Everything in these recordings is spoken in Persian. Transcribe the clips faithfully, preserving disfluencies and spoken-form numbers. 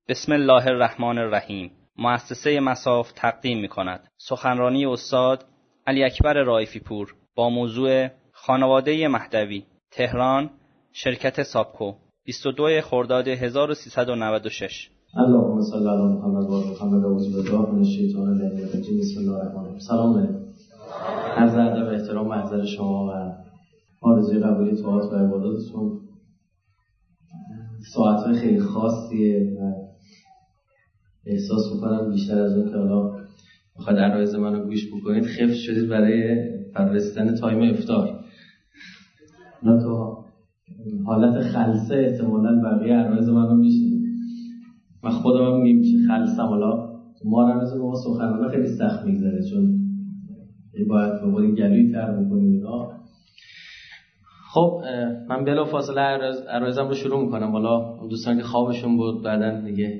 بسم الله الرحمن الرحیم. مؤسسه مصاف تقدیم می‌کند سخنرانی استاد علی اکبر رائفی پور با موضوع خانواده مهدوی، تهران، شرکت سابکو، بیست و دو خرداد هزار و سیصد و نود و شش. اللهم صل علی محمد و آل محمد و اعوذ بالله من الشیطان الرجیم. بسم الله الرحمن الرحیم. سلام علیکم. عرض ادب و احترام محضر شما و آرزوی قبولی طاعات و عباداتتون. ساعت‌های خیلی خاصیه و احساس می‌کنم بیشتر از اون که حالا بخواید عرایض منو گوش بکنید خفت شدید برای فرستن تایم افطار. نه تو حالت خلسه احتمالاً بقیه عرایض منو میشنید. من خودم هم میگم که خلسم، حالا ما رمز ما سخنرانی خیلی سخت میگذره چون باید به قولی گلوی تر بکنیم اینا. خب من بلا فاصله عرایزم رو شروع میکنم. حالا دوستان که خوابشون بود بعدن دیگه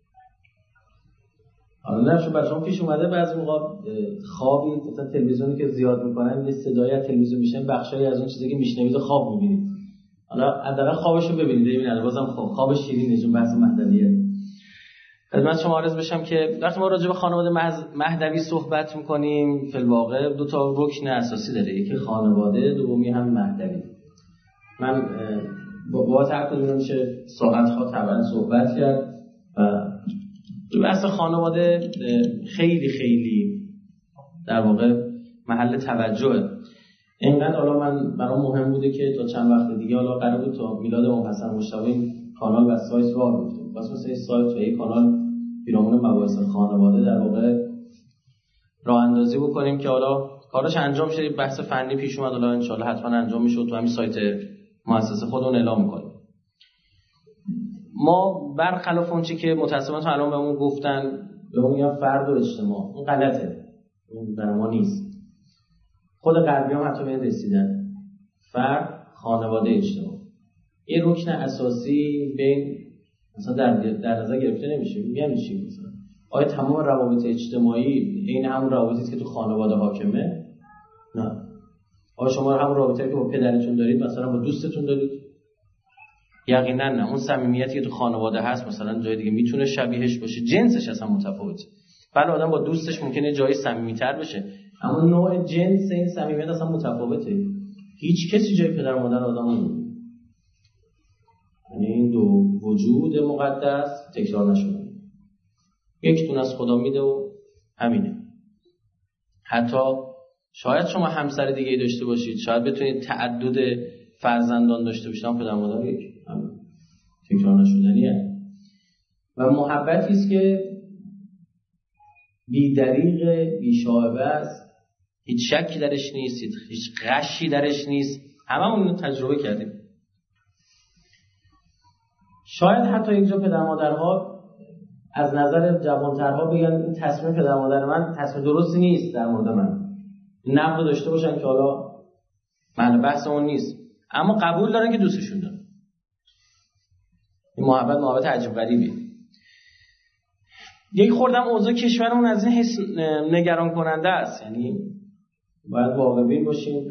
حالا نمیشه بچه‌ها پیش اومده بعضی موقع خوابی مثلا تلویزیونی که زیاد میکنن یه صدای از تلویزیون میشن، بخشایی از اون چیزی که میشنوید و خواب میبینید. حالا حداقل خوابشو ببینید ببینید بازم خواب خواب شیرینه چون بحث مهدویه. خدمت شما عرض بشم که وقتی ما راجع به خانواده مهدوی صحبت میکنیم فی الواقع دو تا رکن اساسی داره، یکی خانواده، دومی هم مهدوی. من با هر کدوم میشه ساعت‌ها طبعا صحبت کرد و بحث خانواده خیلی خیلی در واقع محل توجهه. اینقدر حالا من برام مهم بوده که تا چند وقت دیگه حالا قرار بود تا میلاد امام حسن مجتبی این کانال و سایت راه بیفته. واسه مثلا این سایت و این کانال پیرامون مباحث خانواده در واقع راه اندازی بکنیم که حالا کارش انجام شه. بحث فنی پیش اومد، حالا ان شاء الله حتما انجام میشه تو همین سایت مؤسسه خودمون اعلام می‌کنیم. ما برخلاف اون چی که متأسفانه تا الان بهمون گفتن بهمون میگن فرد و اجتماع، اون غلطه، اون در ما نیست. خود غربی هم حتی به این رسیدن فرد، خانواده، اجتماع یه رکن اساسی بین مثلا در در نظر گرفته نمیشه. میگن چی مثلا آیا تمام روابط اجتماعی این همون روابطی که تو خانواده حاکمه؟ نه. آیا شما همون رابطه‌ای که با پدرتون دارید مثلا با دوستتون دارید؟ یقینا نه. اون صمیمیتی که تو خانواده هست مثلا جای دیگه میتونه شبیهش باشه، جنسش اصلا متفاوته. بله آدم با دوستش ممکنه جای صمیمیت‌تر بشه، اما نوع جنس این صمیمیت اصلا متفاوته. هیچ کسی جای پدر و مادر آدمو نمی‌گیره. یعنی این دو وجود مقدس تکرار نشده. یک تون از خدا میده و همینه. حتی شاید شما همسر دیگه داشته باشید، شاید بتونید تعدد فرزندان داشته باشید، پدر مادر یک هم تکرار نشدنیه. و محبتی است که بی دریغ، بی شائبه است، هیچ شکی درش نیست، هیچ غشی درش نیست. هممون تجربه کردیم. شاید حتی اینجا پدر مادرها از نظر جوانترها بگن این تصمیم پدر مادر من تصمیم درستی نیست در مورد من، نقد داشته باشن که حالا محل بحث اون نیست، اما قبول دارن که دوستشون دارن. این محبت محبت عجیب غریبیه. یک خوردم اوضاع کشورمون از این حس نگران کننده است. یعنی باید واقع بین باشیم.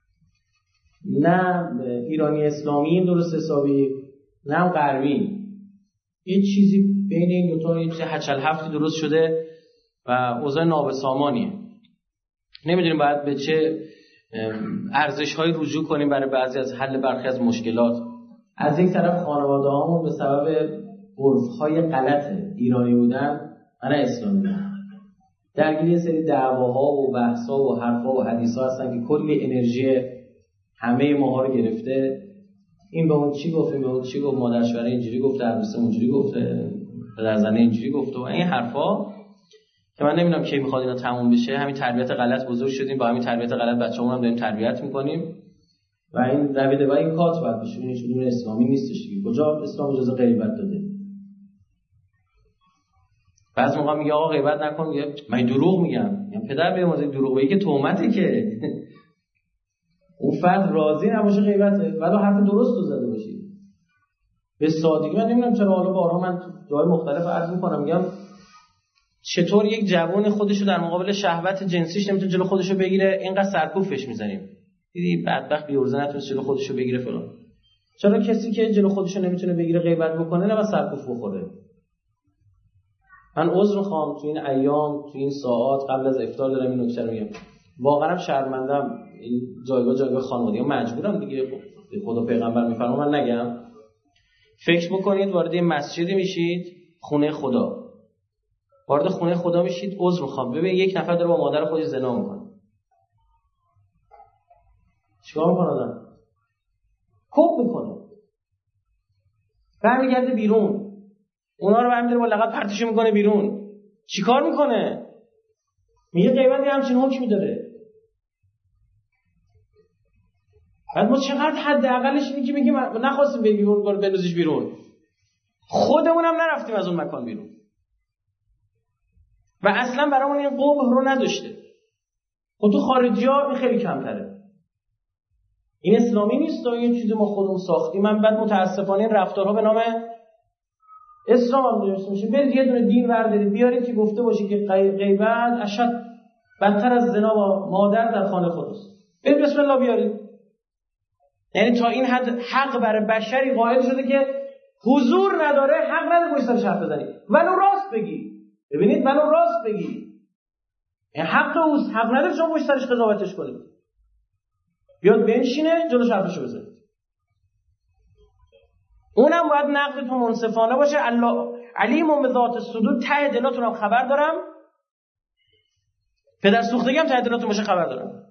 نه ایرانی اسلامی درست حسابی، نه هم غربی. یه چیزی بین این دوتا یه چیزی هچل هفتی درست شده و اوضاع نابسامانیه. نمیدونیم باید به چه ارزش‌هایی رجوع کنیم برای بعضی از حل برخی از مشکلات. از یک طرف خانواده هامون به سبب عرف‌های غلط ایرانی بودن و نه اسلامی بودن درگیر یه سری دعواها و بحث‌ها و حرف‌ها و حدیث‌ها هستن که کلی انرژی همه ماها رو گرفته. این به اون چی گفت، این به اون چی گفت، مادر شوهر اینجوری گفت، عروس اونجوری گفته، پدر زنه اینجوری گفت و این حرفا که من نمیدونم کی میخواد اینا تموم بشه. همین تربیت غلط بزرگ شدیم، با همین تربیت غلط بچه‌مون هم داریم تربیت می‌کنیم و این رویده و این کات باید بشه. این چیزی اسلامی نیستش دیگه. کجا اسلام اجازه غیبت داده؟ بعضی موقع میگه آقا غیبت نکن، میگه من دروغ میگم. میگم پدر به موضوع دروغ بگی که تهمته که اون فرد راضی نباشه غیبته، ولی حرف درست رو زده باشی. به سادگی من نمیدونم چرا حالا بارها من جای مختلف عرض می‌کنم، میگم چطور یک جوان خودشو در مقابل شهوت جنسیش نمیتونه جلو خودشو بگیره، اینقدر سرکوفش میزنیم. دیدی بدبخت بیورزه نتونست جلو خودشو بگیره فلان. چرا کسی که جلو خودشو نمیتونه بگیره غیبت بکنه نه با سرکوف بخوره؟ من عذر میخوام تو این ایام، تو این ساعات قبل از افطار دارم این نکته رو میگم. واقعا شرمندم، این جایگاه جایگاه خانوادگی مجبورم دیگه، خدا پیغمبر میفرما من نگم. فکر بکنید وارد این مسجدی میشید، خونه خدا، وارد خونه خدا میشید، عذر میخوام، ببین یک نفر داره با مادر خودش زنا میکنه، چیکار میکنه آدم؟ کوب میکنه، برمیگرده بیرون، اونا رو برمی‌داره با لغت پرتش میکنه بیرون. چیکار میکنه؟ میگه غیبت همچین حکمی داره. بعد ما چقدر حداقلش اینه که میگیم نخواستیم بگیم برو بندازیش بیرون، خودمونم نرفتیم از اون مکان بیرون و اصلا برامون این قبح رو نداشته. خب تو خارجی‌ها این خیلی کمتره. این اسلامی نیست، این چیزی ما خودمون ساختیم. من بعد متاسفانه این رفتارها به نام اسلام هم درست میشه. برید یه دونه دین بردارید بیارید که گفته باشه که غیبت اشد بدتر از زنا با مادر در خانه خودست. برید بسم الله بیارید. یعنی تا این حد حق برای بشری قائل شده که حضور نداره، حق نداره پشت سرش حرف بزنی، ولو راست بگی. ببینید ولو راست بگی، این حق اوست، حق نداره شما پشت سرش قضاوتش کنید. بیاد بنشینه جلوش حرفشو بزنید. اونم باید نقدتون منصفانه باشه. الله علیم به ذات الصدور، ته دلاتون هم خبر دارم، پدر سوختگی هم ته دلاتون باشه خبر دارم.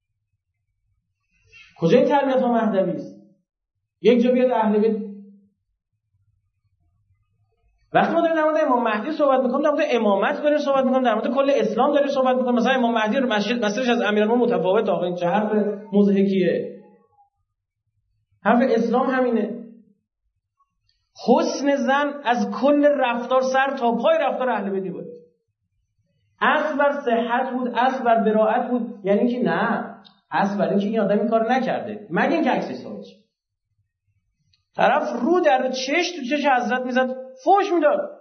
کجا این تربیت ها مهدوی است؟ یک جا بیاد اهل بیت، وقتی ما داریم در مورد امام مهدی صحبت میکنیم، در مورد امامت داریم صحبت میکنیم، در مورد کل اسلام داریم صحبت میکنیم، مثلا امام مهدی رو مسجد مسیرش از امیرالمومنین متفاوت، آقا این چه حرف مضحکیه. حرف اسلام همینه. حسن زن از کل رفتار سر تا پای رفتار اهل بیت بود. اصل بر صحت بود، اصل بر براءت بود. یعنی اینکه نه، اصل بر اینکه این آدم این کار نکرده، مگه اینکه عکسش ثابت شه. طرف رو در چش تو چش حضرت میزد، فوش میداد،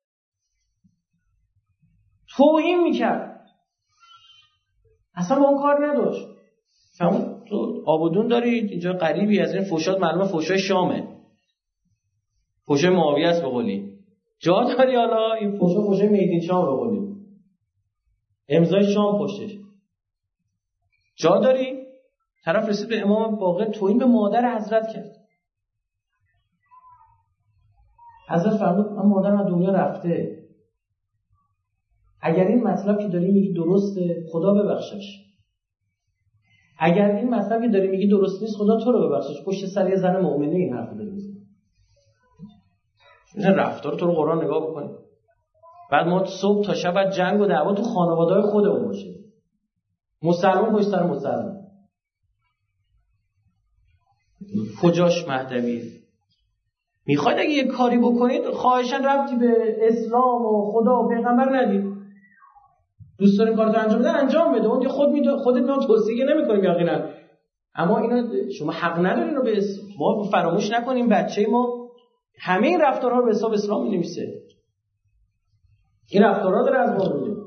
توهین میکرد، اصلا با اون کار نداشت. فهم تو آبودون دارید اینجا قریبی از این فوشات، معلومه فوشای شامه، فوشای معاویه است به قولی. جا داری حالا این فوشا فوشای میدین شام به قولی، امضای شام پشتش. جا داری طرف رسید به امام باقر توهین به مادر حضرت کرد. حضرت فرمود من مادرم از دنیا رفته، اگر این مطلب که داری میگی درسته خدا ببخشش، اگر این مطلب که داری میگی درست نیست خدا تو رو ببخشش. پشت سر یه زن مؤمنه این حرف داری میزنی. مثلا رفتار تو رو قرآن نگاه بکنی. بعد ما صبح تا شب جنگ و دعوا تو خانواده‌های خودمون باشه، مسلمان پشت سر مسلمان. کجاش مهدوی؟ میخواید اگه یه کاری بکنید خواهشاً ربطی به اسلام و خدا و پیغمبر ندید. دوست دارین کارتو انجام بده انجام بده، اون که خود میدونه، خودت ما توصیه نمی‌کنیم یقینا، اما اینا شما حق ندارین رو به اسم. ما فراموش نکنیم بچه ما همه این رفتارها رو به حساب اسلام می‌نویسه. این رفتارها داره از ما میگه.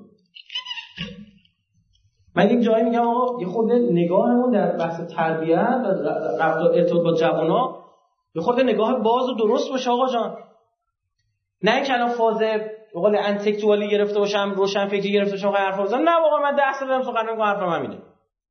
من یک جایی میگم آقا یه خود نگاهمون در بحث تربیت و رفتار ارتباط با جوان‌ها یه خود نگاه باز و درست باشه آقا جان. نه اینکه الان فاز به قول انتلکتوالی گرفته باشم، روشن فکری گرفته باشم، حرف بزنم. نه واقعا من ده سال دارم سخن میگم، حرفم همینه.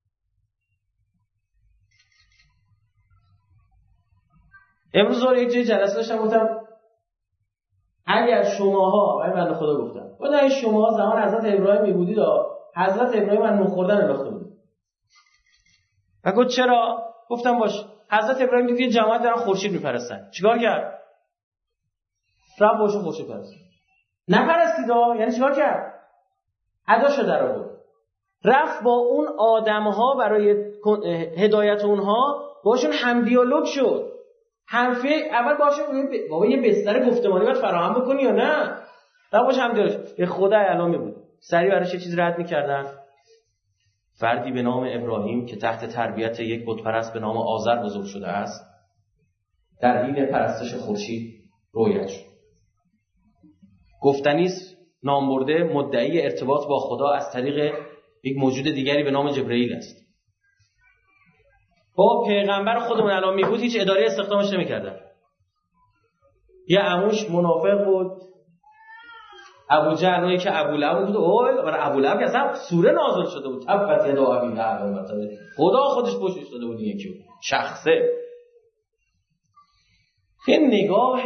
امروز ظهر یک جای جلسه داشتم، گفتم اگر شماها، ولی بنده خدا گفتم خدای شماها زمان حضرت ابراهیم میبودید، حضرت ابراهیم من نخوردن انداخته بود. و گفت چرا؟ گفتم باش. حضرت ابراهیم دید یه جماعت دارن خورشید میپرستن، چیکار کرد؟ رفت باشون خورشید پرست. نپرستید ها، یعنی چیکار کرد؟ اداشو در آورد، رفت با اون آدم‌ها برای هدایت اونها باشون هم دیالوگ شد. حرفه اول باشه بابا یه بستر گفتمانی باید فراهم بکنی یا نه؟ بعد باشه هم دیالوگ. به خدا علامه بود. سریع براش یه چیز رد می‌کردن. فردی به نام ابراهیم که تحت تربیت یک بت پرست به نام آذر بزرگ شده است، در حین پرستش خورشید رویت شد. گفتنیست نامبرده مدعی ارتباط با خدا از طریق یک موجود دیگری به نام جبرئیل است. با پیغمبر خودمون الان میگود هیچ اداره استخدامش نمی‌کردن. یه عموش منافق بود، ابو جهل که ابو لهب بود، اوه برای ابو لهب اصلا سوره نازل شده بود، تبت یدا ابی لهب، خدا خودش پشتش داده بود یکی شخصه. این نگاه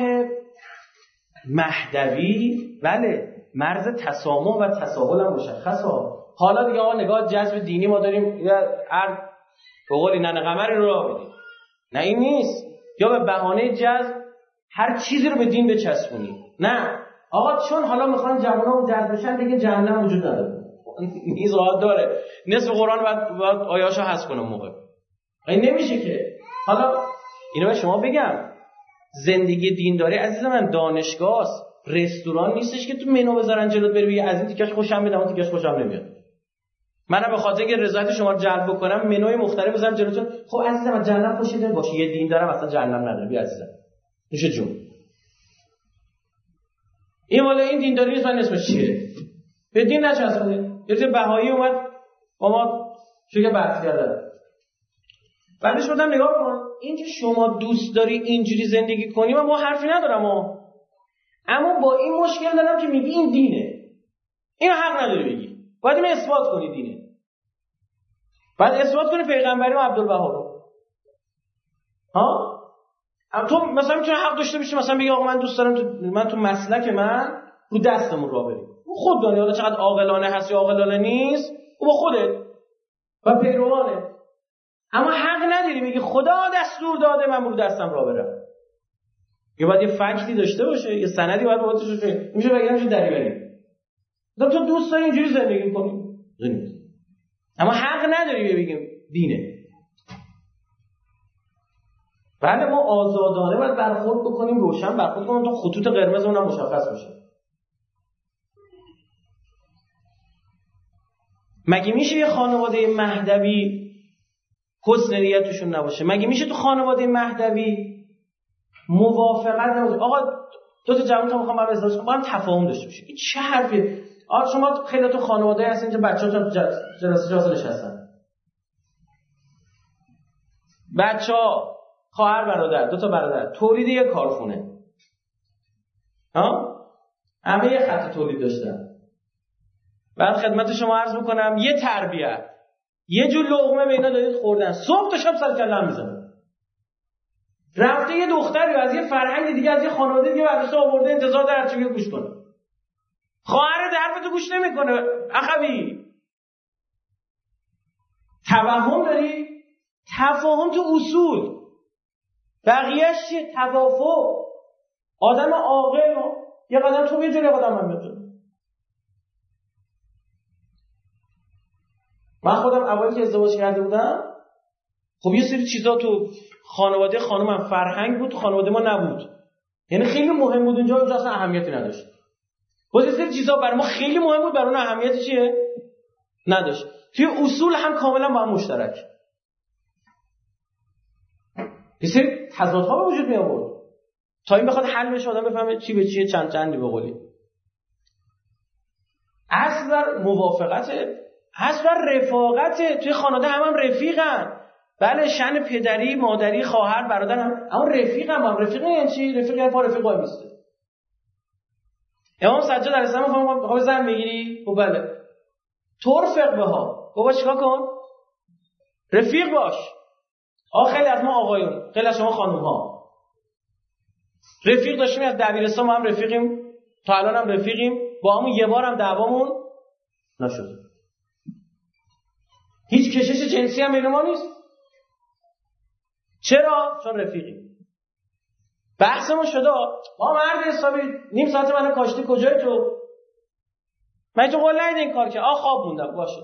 مهدوی بله مرز تسامح و تساهل هم مشخصه. حالا دیگه آقا نگاه جذب دینی ما داریم هر به قول ننه قمری رو راه بدیم، نه این نیست، یا به بهانه جذب هر چیزی رو به دین بچسبونی، نه آقا چون حالا میخوان جوانامون جذب بشن دیگه جهنم وجود نداره، این ظاهر داره نصف قرآن بعد بعد آیاشو حذف کنم موقع این نمیشه که. حالا اینو به شما بگم زندگی دینداری عزیز من دانشگاه است، رستوران نیستش که تو منو بذارن جلوت بری بگی از این تیکش خوشم میاد اون تیکش خوشم نمیاد. منم به خاطر اینکه رضایت شما رو جلب بکنم منوی مختلف بذارم جلوتون. خب عزیزم از جهنم خوشت باشه، یه دین دارم اصلا جهنم نداره بیا عزیزم میشه جون. این والا این دینداری نیست، من اسمش چیه؟ به دین نچسبونید. یه چیز بهایی اومد با ما چه بحث کرده. بعدش گفتم نگاه کن این که شما دوست داری اینجوری زندگی کنی و ما حرفی ندارم ها. اما با این مشکل دارم که میگی این دینه. اینو حق نداری بگی. باید اینو اثبات کنی دینه. باید اثبات کنی پیغمبری و عبدالبها رو. ها؟ تو مثلا میتونی حق داشته باشی مثلا بگی آقا من دوست دارم تو من تو مسلک من رو دستمون راه بریم. خود دانی حالا چقدر عاقلانه هست یا عاقلانه نیست، او با خودت و پیروانه. اما حق نداری میگی خدا دستور داده من رو دستم راه برم. یه باید یه فکتی داشته باشه، یه سندی باید باهاتش باشه. میشه بگم چه دری بریم. تو دوست داری اینجوری زندگی کنی. زندگی. اما حق نداری بگیم دینه. بله ما آزادانه باید برخورد بکنیم، روشن برخورد کنیم تا خطوط قرمز اونم مشخص باشه. مگه میشه یه خانواده مهدوی حسن نیت توشون نباشه؟ مگه میشه تو خانواده مهدوی موافقت نباشه؟ آقا دو تا جوان تا میخوام برای ازدواج کنم با هم تفاهم داشته باشه. این چه حرفیه؟ آقا شما خیلی تو خانواده هستین اینجا بچه‌ها جلسه جلسه نشستن. بچه‌ها خواهر برادر دو تا برادر تولید یک کارخونه. ها؟ همه یه خط تولید داشتن. بعد خدمت شما عرض بکنم یه تربیت یه جور لقمه به اینا دادید خوردن، صبح تا شب سر کله میزنن. رفته یه دختری از یه فرهنگ دیگه از یه خانواده دیگه برداشته آورده انتظار داره هرچی گوش کنه. خواهرت حرفتو گوش نمیکنه. اخوی توهم داری؟ تفاهم تو اصول، بقیه‌اش چیه؟ توافق. آدم عاقل یه قدم تو یه جوری قدم من میاد. من خودم اولی که ازدواج کرده بودم خب یه سری چیزا تو خانواده خانومم فرهنگ بود، خانواده ما نبود. یعنی خیلی مهم بود اونجا، اونجا اصلا اهمیتی نداشت. باز یه سری چیزا برای ما خیلی مهم بود، برای اون اهمیتی چیه؟ نداشت. توی اصول هم کاملا با هم مشترک. یه سری تضادها به وجود می آورد. تا این بخواد حل بشه آدم بفهمه چی به چیه، چند چندی به قولی. اصل بر موافقته، اصل بر رفاقته. توی خانواده هم هم رفیقن. بله شأن پدری، مادری، خواهر، برادر هم اما رفیقن. هم رفیق یعنی چی؟ رفیق یعنی پا رفیق وای میسته. امام سجاد علیه السلام میگه میخوای زن بگیری؟ خب بله. ترفق بها. بابا چیکار کن؟ رفیق باش. آ خیلی از ما آقایون، خیلی از شما خانم ها رفیق داشتیم از دبیرستان، ما هم رفیقیم، تا الان هم رفیقیم، با همون یه بار هم دعوامون نشد. هیچ کشش جنسی هم بین ما نیست. چرا؟ چون رفیقیم. بحثمون شده ما مرد حسابی نیم ساعت منو کاشتی کجای تو؟ من تو قول ندید این کار که آ خواب موندم باشه.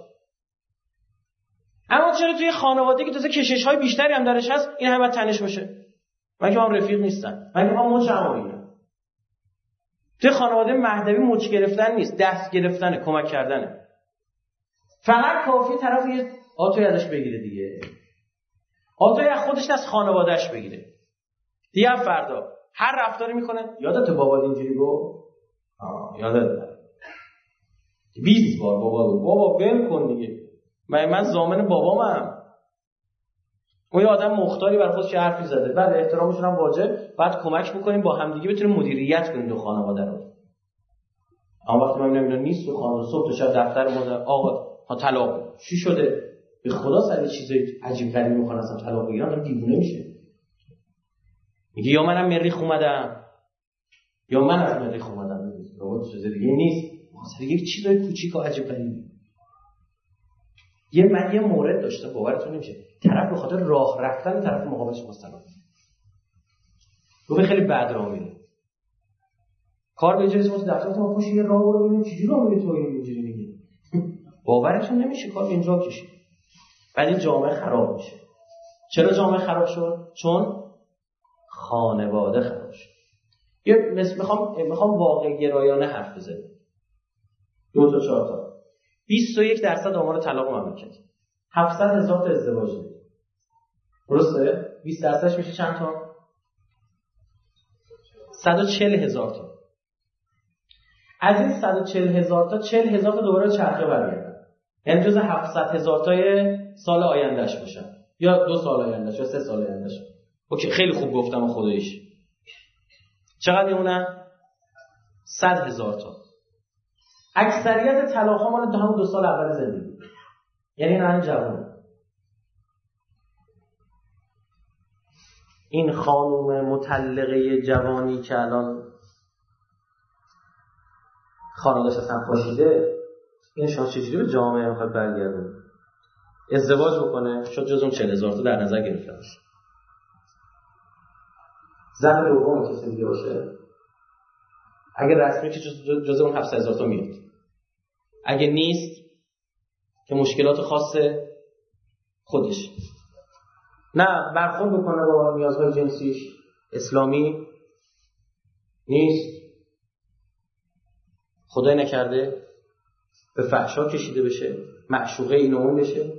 اما چرا توی خانواده که تازه کشش‌های بیشتری هم درش هست این همه تنش باشه؟ من که هم رفیق نیستن، من که هم مچ همونیم. توی خانواده مهدوی مچ گرفتن نیست، دست گرفتنه، کمک کردنه. فقط کافی طرف یه آتوی ازش بگیره دیگه، آتوی از خودش از خانوادهش بگیره دیگه. فردا هر رفتاری میکنه یادت بابا اینجوری گفت؟ آه یادت بیست بار بابا گفت. بابا ول کن دیگه، من من ضامن بابامم. اون یه آدم مختاری برای خودش حرفی زده، بعد احترامشون هم واجب، بعد کمک میکنیم با هم دیگه بتونیم مدیریت کنیم دو خانواده رو. اما وقتی من میبینم اینا نیست و خانم صبح تا شب دفتر مادر آقا ها طلاق چی شده؟ به خدا سر چیزای عجیب غریبی میخوان اصلا طلاق بگیرن، آدم دیوونه میشه. میگه یا منم مریخ اومدم یا من از مریخ اومدم، رابط چیز دیگه نیست، مثلا یک چیزای کوچیک و عجیب غریبی. یه من یه مورد داشتم باورتون نمیشه، طرف به خاطر راه رفتن طرف مقابلش مستقیم رو خیلی بد راه میره. کار به جایی واسه دفتر ما پوش یه راه رو ببینیم چجوری راه میره تو اینجوری میگه. باورتون نمیشه کار اینجا کشید. بعد این جامعه خراب میشه. چرا جامعه خراب شد؟ چون خانواده خراب شد. یه مثلا میخوام میخوام واقع گرایانه حرف بزنم. دو تا چهار تا. بیست و یک درصد آمار طلاق مملکت. هفتصد هزار تا ازدواج داره. درسته؟ بیست درصدش میشه چند تا؟ صد و چهل هزار تا. از این صد و چهل هزار تا چهل هزار تا دوباره چرخه برگردن. یعنی جز هفتصد هزار تای سال آیندهش باشن یا دو سال آیندهش یا سه سال آیندهش. اوکی خیلی خوب گفتم خداییش. چقدر میمونه؟ صد هزار تا. اکثریت طلاق ها مال همون دو سال اول زندگی. یعنی این جوان. این خانم مطلقه جوانی که الان خانواده‌اش اصلا پاشیده، این شانس چجوری به جامعه میخواد برگردونه؟ ازدواج بکنه، شاید جز اون چهل هزار تا در نظر گرفته باشه. زن دوم کسی دیگه باشه، اگه رسمی که جز, جز اون هفتصد هزار تا میاد. اگه نیست که مشکلات خاص خودش، نه برخورد بکنه با نیازهای جنسیش، اسلامی نیست، خدای نکرده به فحشا کشیده بشه، معشوقه این و اون بشه.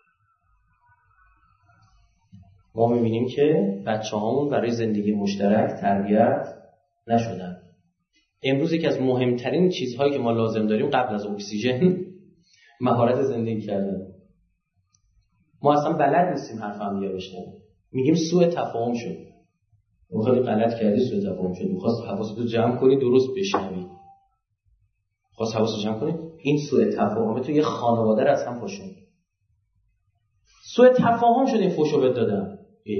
ما میبینیم که بچه هامون برای زندگی مشترک تربیت نشدن. امروز یکی از مهمترین چیزهایی که ما لازم داریم قبل از اکسیژن مهارت زندگی کردن. ما اصلا بلد نیستیم حرف هم دیگه بشنویم. میگیم سوء تفاهم شد. اون خیلی غلط کردی، سوء تفاهم شد. می‌خواست حواستو جمع کنی درست بشنوی. خواست حواستو جمع کنی این سوء تفاهم تو یه خانواده رو اصلا پاشون. سوء تفاهم شد این فوشو بهت دادم.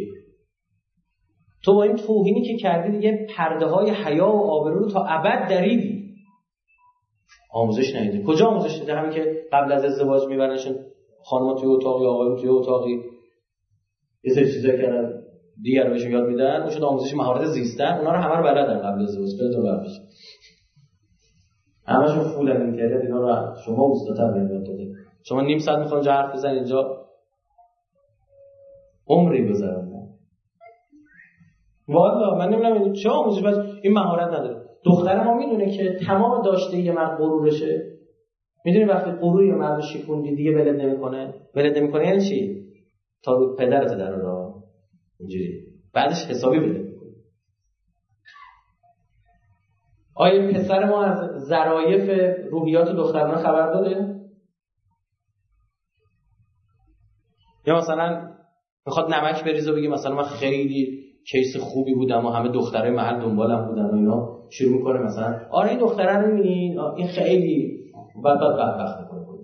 تو با این توهینی که کردی دیگه پرده‌های حیا و آبرو رو تا ابد دریدی. آموزش ندیدی. کجا آموزش داده؟ همین که قبل از ازدواج میبرنشون خانم‌ها توی اتاقی، آقایون توی اتاقی، یه سری چیزا کردن دیگه رو بهشون یاد میدن. اون شد آموزش مهارت زیستن. اونا رو همه رو بلدن قبل از ازدواج. خیلی تو بلدش. همشون فولن اینترنت اینا رو شما استاد یاد داده. شما نیم ساعت میخوان جا حرف بزنید اینجا عمری گذروندن. والا من نمیدونم چه آموزش بس این مهارت نداره. دختر ما میدونه که تمام داشته یه مرد غرورشه. میدونی وقتی غرور یه مرد شکوندی دیگه ولد نمیکنه. ولد نمیکنه یعنی چی؟ تا رو پدرت در راه اینجوری. بعدش حسابی بده میکنه. آیا پسر ما از ظرایف روحیات دخترانه خبر داره؟ یا مثلا میخواد نمک بریزه و بگه مثلا من خیلی کیس خوبی بودم و همه دخترای محل دنبالم بودن و اینا، شروع میکنه مثلا آره این دختره رو میبینین این خیلی بعد بعد بدبخت میکنه خودش.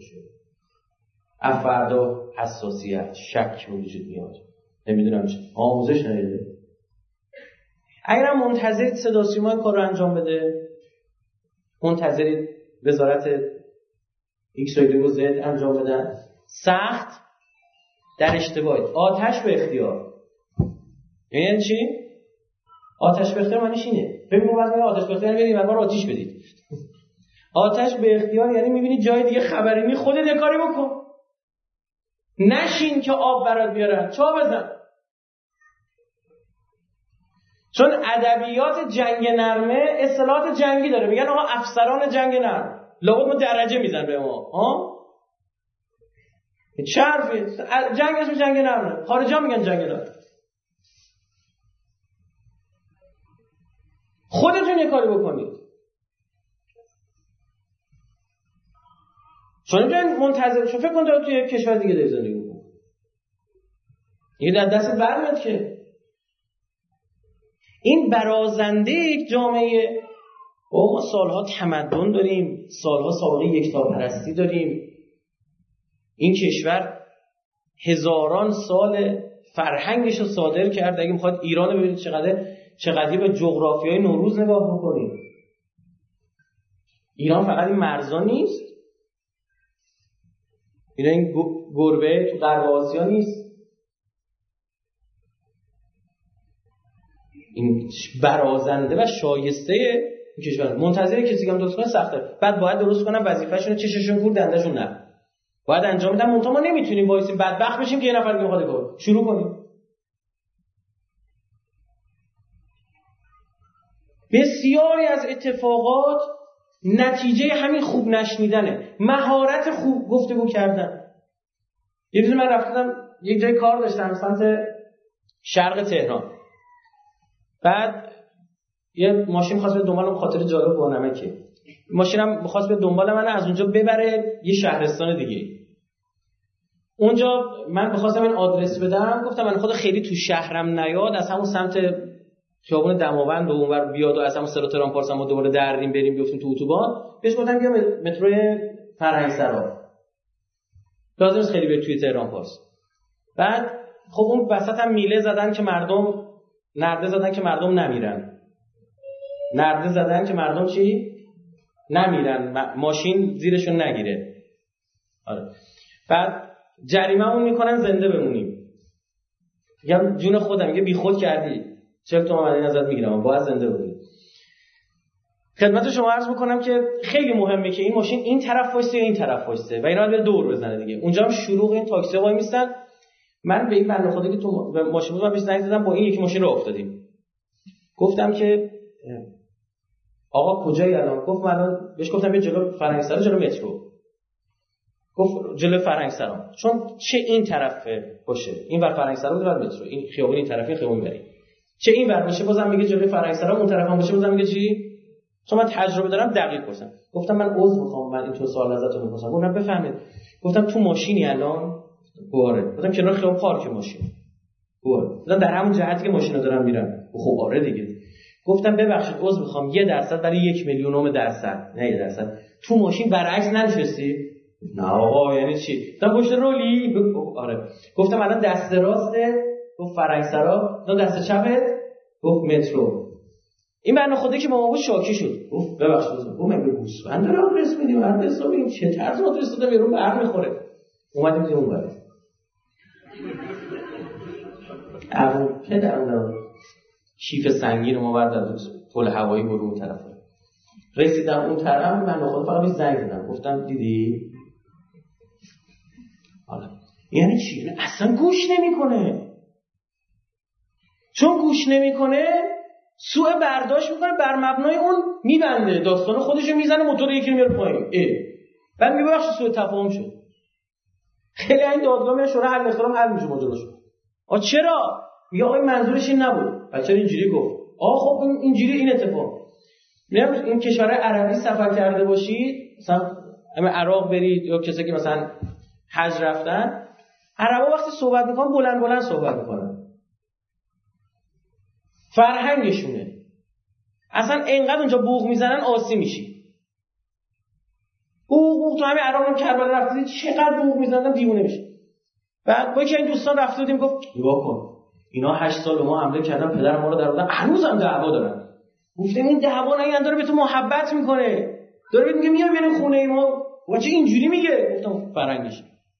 افردا حساسیت، شک به وجود میاد. نمیدونم چه آموزش ندیده. اگرم منتظرید صدا سیما این کار رو انجام بده، منتظرید وزارت ایکس و ایگرگ و زد انجام بدن، سخت در اشتباهید. آتش به اختیار. یعنی چی؟ آتش به اختیار معنیش اینه. ببینید وقتی آتش به اختیار یعنی برید بر آتش بدید. آتش به اختیار یعنی میبینی جای دیگه خبری نی، خودت یه کاری بکن. نشین که آب برات بیارن، چا بزن. چون ادبیات جنگ نرمه اصطلاحات جنگی داره. میگن آقا افسران جنگ نرم. لابد ما درجه میزن به ما. ها؟ چه حرفی؟ جنگ اسم جنگ نرمه. خارجا میگن جنگ نرم. خودتون یه کاری بکنید. چون اینجا منتظر شو فکر کن تو توی کشور دیگه داری زندگی می‌کنی. این در دست برمیاد که این برازنده یک جامعه با ما سالها تمدن داریم، سالها سابقه یکتاپرستی داریم. این کشور هزاران سال فرهنگش رو صادر کرده. اگه میخواد ایران رو ببینید چقدر چقدر به جغرافیای نوروز نگاه بکنید. ایران فقط این مرزا نیست، اینا این گربه تو غرب آسیا نیست، این برازنده و شایسته این کشور. منتظر کسی که هم درست کنه سخته، بعد باید درست کنن وظیفه‌شون، چششون کور دنده‌شون نه، باید انجام بدن. منتها ما نمیتونیم وایسیم بدبخت بشیم که یه نفر دیگه میخواد کار شروع کنیم. بسیاری از اتفاقات نتیجه همین خوب نشنیدنه، مهارت خوب گفتگو کردن. یه روز من رفتم یک جای کار داشتم سمت شرق تهران، بعد یه ماشین خواست به دنبالم، خاطر جالب با نمکه، ماشینم می‌خواست به دنبال من از اونجا ببره یه شهرستان دیگه. اونجا من می‌خواستم این آدرس بدم، گفتم من خود خیلی تو شهرم نیاد، از همون سمت خیابون دماوند و اونور بیاد و از همون سر تهران پارس ما دوباره دردیم بریم بیفتیم تو اتوبان. بهش گفتم بیا مترو فرهنگسرا، لازم نیست خیلی به توی تهران پارس. بعد خب اون وسط هم میله زدن که مردم نرده زدن که مردم نمیرن، نرده زدن که مردم چی؟ نمیرن، ماشین زیرشون نگیره. آره. بعد جریمه‌مون میکنن زنده بمونیم. میگم جون خودم، میگه بیخود کردی، چهل تومن مدین ازت میگیرم، باید زنده بمونی. خدمت شما عرض بکنم که خیلی مهمه که این ماشین این طرف وایسته یا این طرف وایسته و اینا رو دور بزنه دیگه. اونجا هم شروع این تاکسی وای میستن. من به این بنده خدا که تو ماشین بود من بهش زنگ زدم، با این یکی ماشین رو افتادیم. گفتم که آقا کجایی الان؟ گفت من الان بهش گفتم بیا جلو فرهنگسرا، جلو مترو. گفت جلو فرهنگسرا، چون چه این طرف باشه این ور فرهنگسرا بود ور مترو، این خیابون این طرفی خیابون بری، چه این ور باشه بازم میگه جلو فرهنگسرا، اون طرف هم باشه بازم میگه چی؟ چون من تجربه دارم دقیق پرسم. گفتم من عذر میخوام، من این تو سوال ازتون میپرسم، اونم بفهمید. گفتم تو ماشینی الان؟ باره. گفتم کنار خیابون پارک ماشین. باره. گفتم در همون جهتی که ماشینا دارن میرن. خب آره دیگه. گفتم ببخشید عذر میخوام، یه درصد برای یک میلیونم درصد، نه یه درصد، تو ماشین برعکس ننشستی؟ نه آقا یعنی چی؟ گفتم پشت رولی؟ آره. گفتم الان دست راسته؟ گفت فرهنگسرا. گفتم دست چپت؟ گفت مترو. این بنده خدا که با ما بود شاکی شد. گفت ببخشید گفت من به گوسفند دارم آدرس میدیم، آدرس رو ببین چه طرز آدرس دادم یارو بر میخوره. اومدیم دیگه اون بره. اون پدرم شیف سنگین ما ورد از پل هوایی برو اون طرف. رسیدم اون طرف، من خود فقط بهش زنگ زدم، گفتم دیدی؟ حالا یعنی چی؟ اصلا گوش نمیکنه. چون گوش نمیکنه سوء برداشت میکنه، بر مبنای اون میبنده داستان خودشو، میزنه موتور یکی رو میاره پایین. اه بعد میگه بخش سوء تفاهم شد. خیلی این دادگاه میاد شورای حل اختلاف حل میشه ماجراش. آ چرا؟ میگه آقا منظورش این نبود. بچا اینجوری گفت. آ خب اینجوری این اتفاق. میگم این کشورهای عربی سفر کرده باشید، مثلا همه عراق برید یا کسی که مثلا حج رفتن، عربا وقتی صحبت میکنن بلند بلند صحبت میکنن. فرهنگشونه. اصلا اینقدر اونجا بوق میزنن آسی میشی. بوق بوق تو همین عراق هم کربلا رفتید چقدر بوق میزنن دیوونه میشه. بعد با که این دوستان رفته بودیم گفت نگاه کن اینا هشت سال به ما حمله کردن، پدر ما رو در آوردن، هنوزم دعوا دارن. گفتم این دعوا نه، داره به تو محبت میکنه، داره بهت میگه میام بریم خونه ما. و چه اینجوری میگه؟ گفتم فرنگش.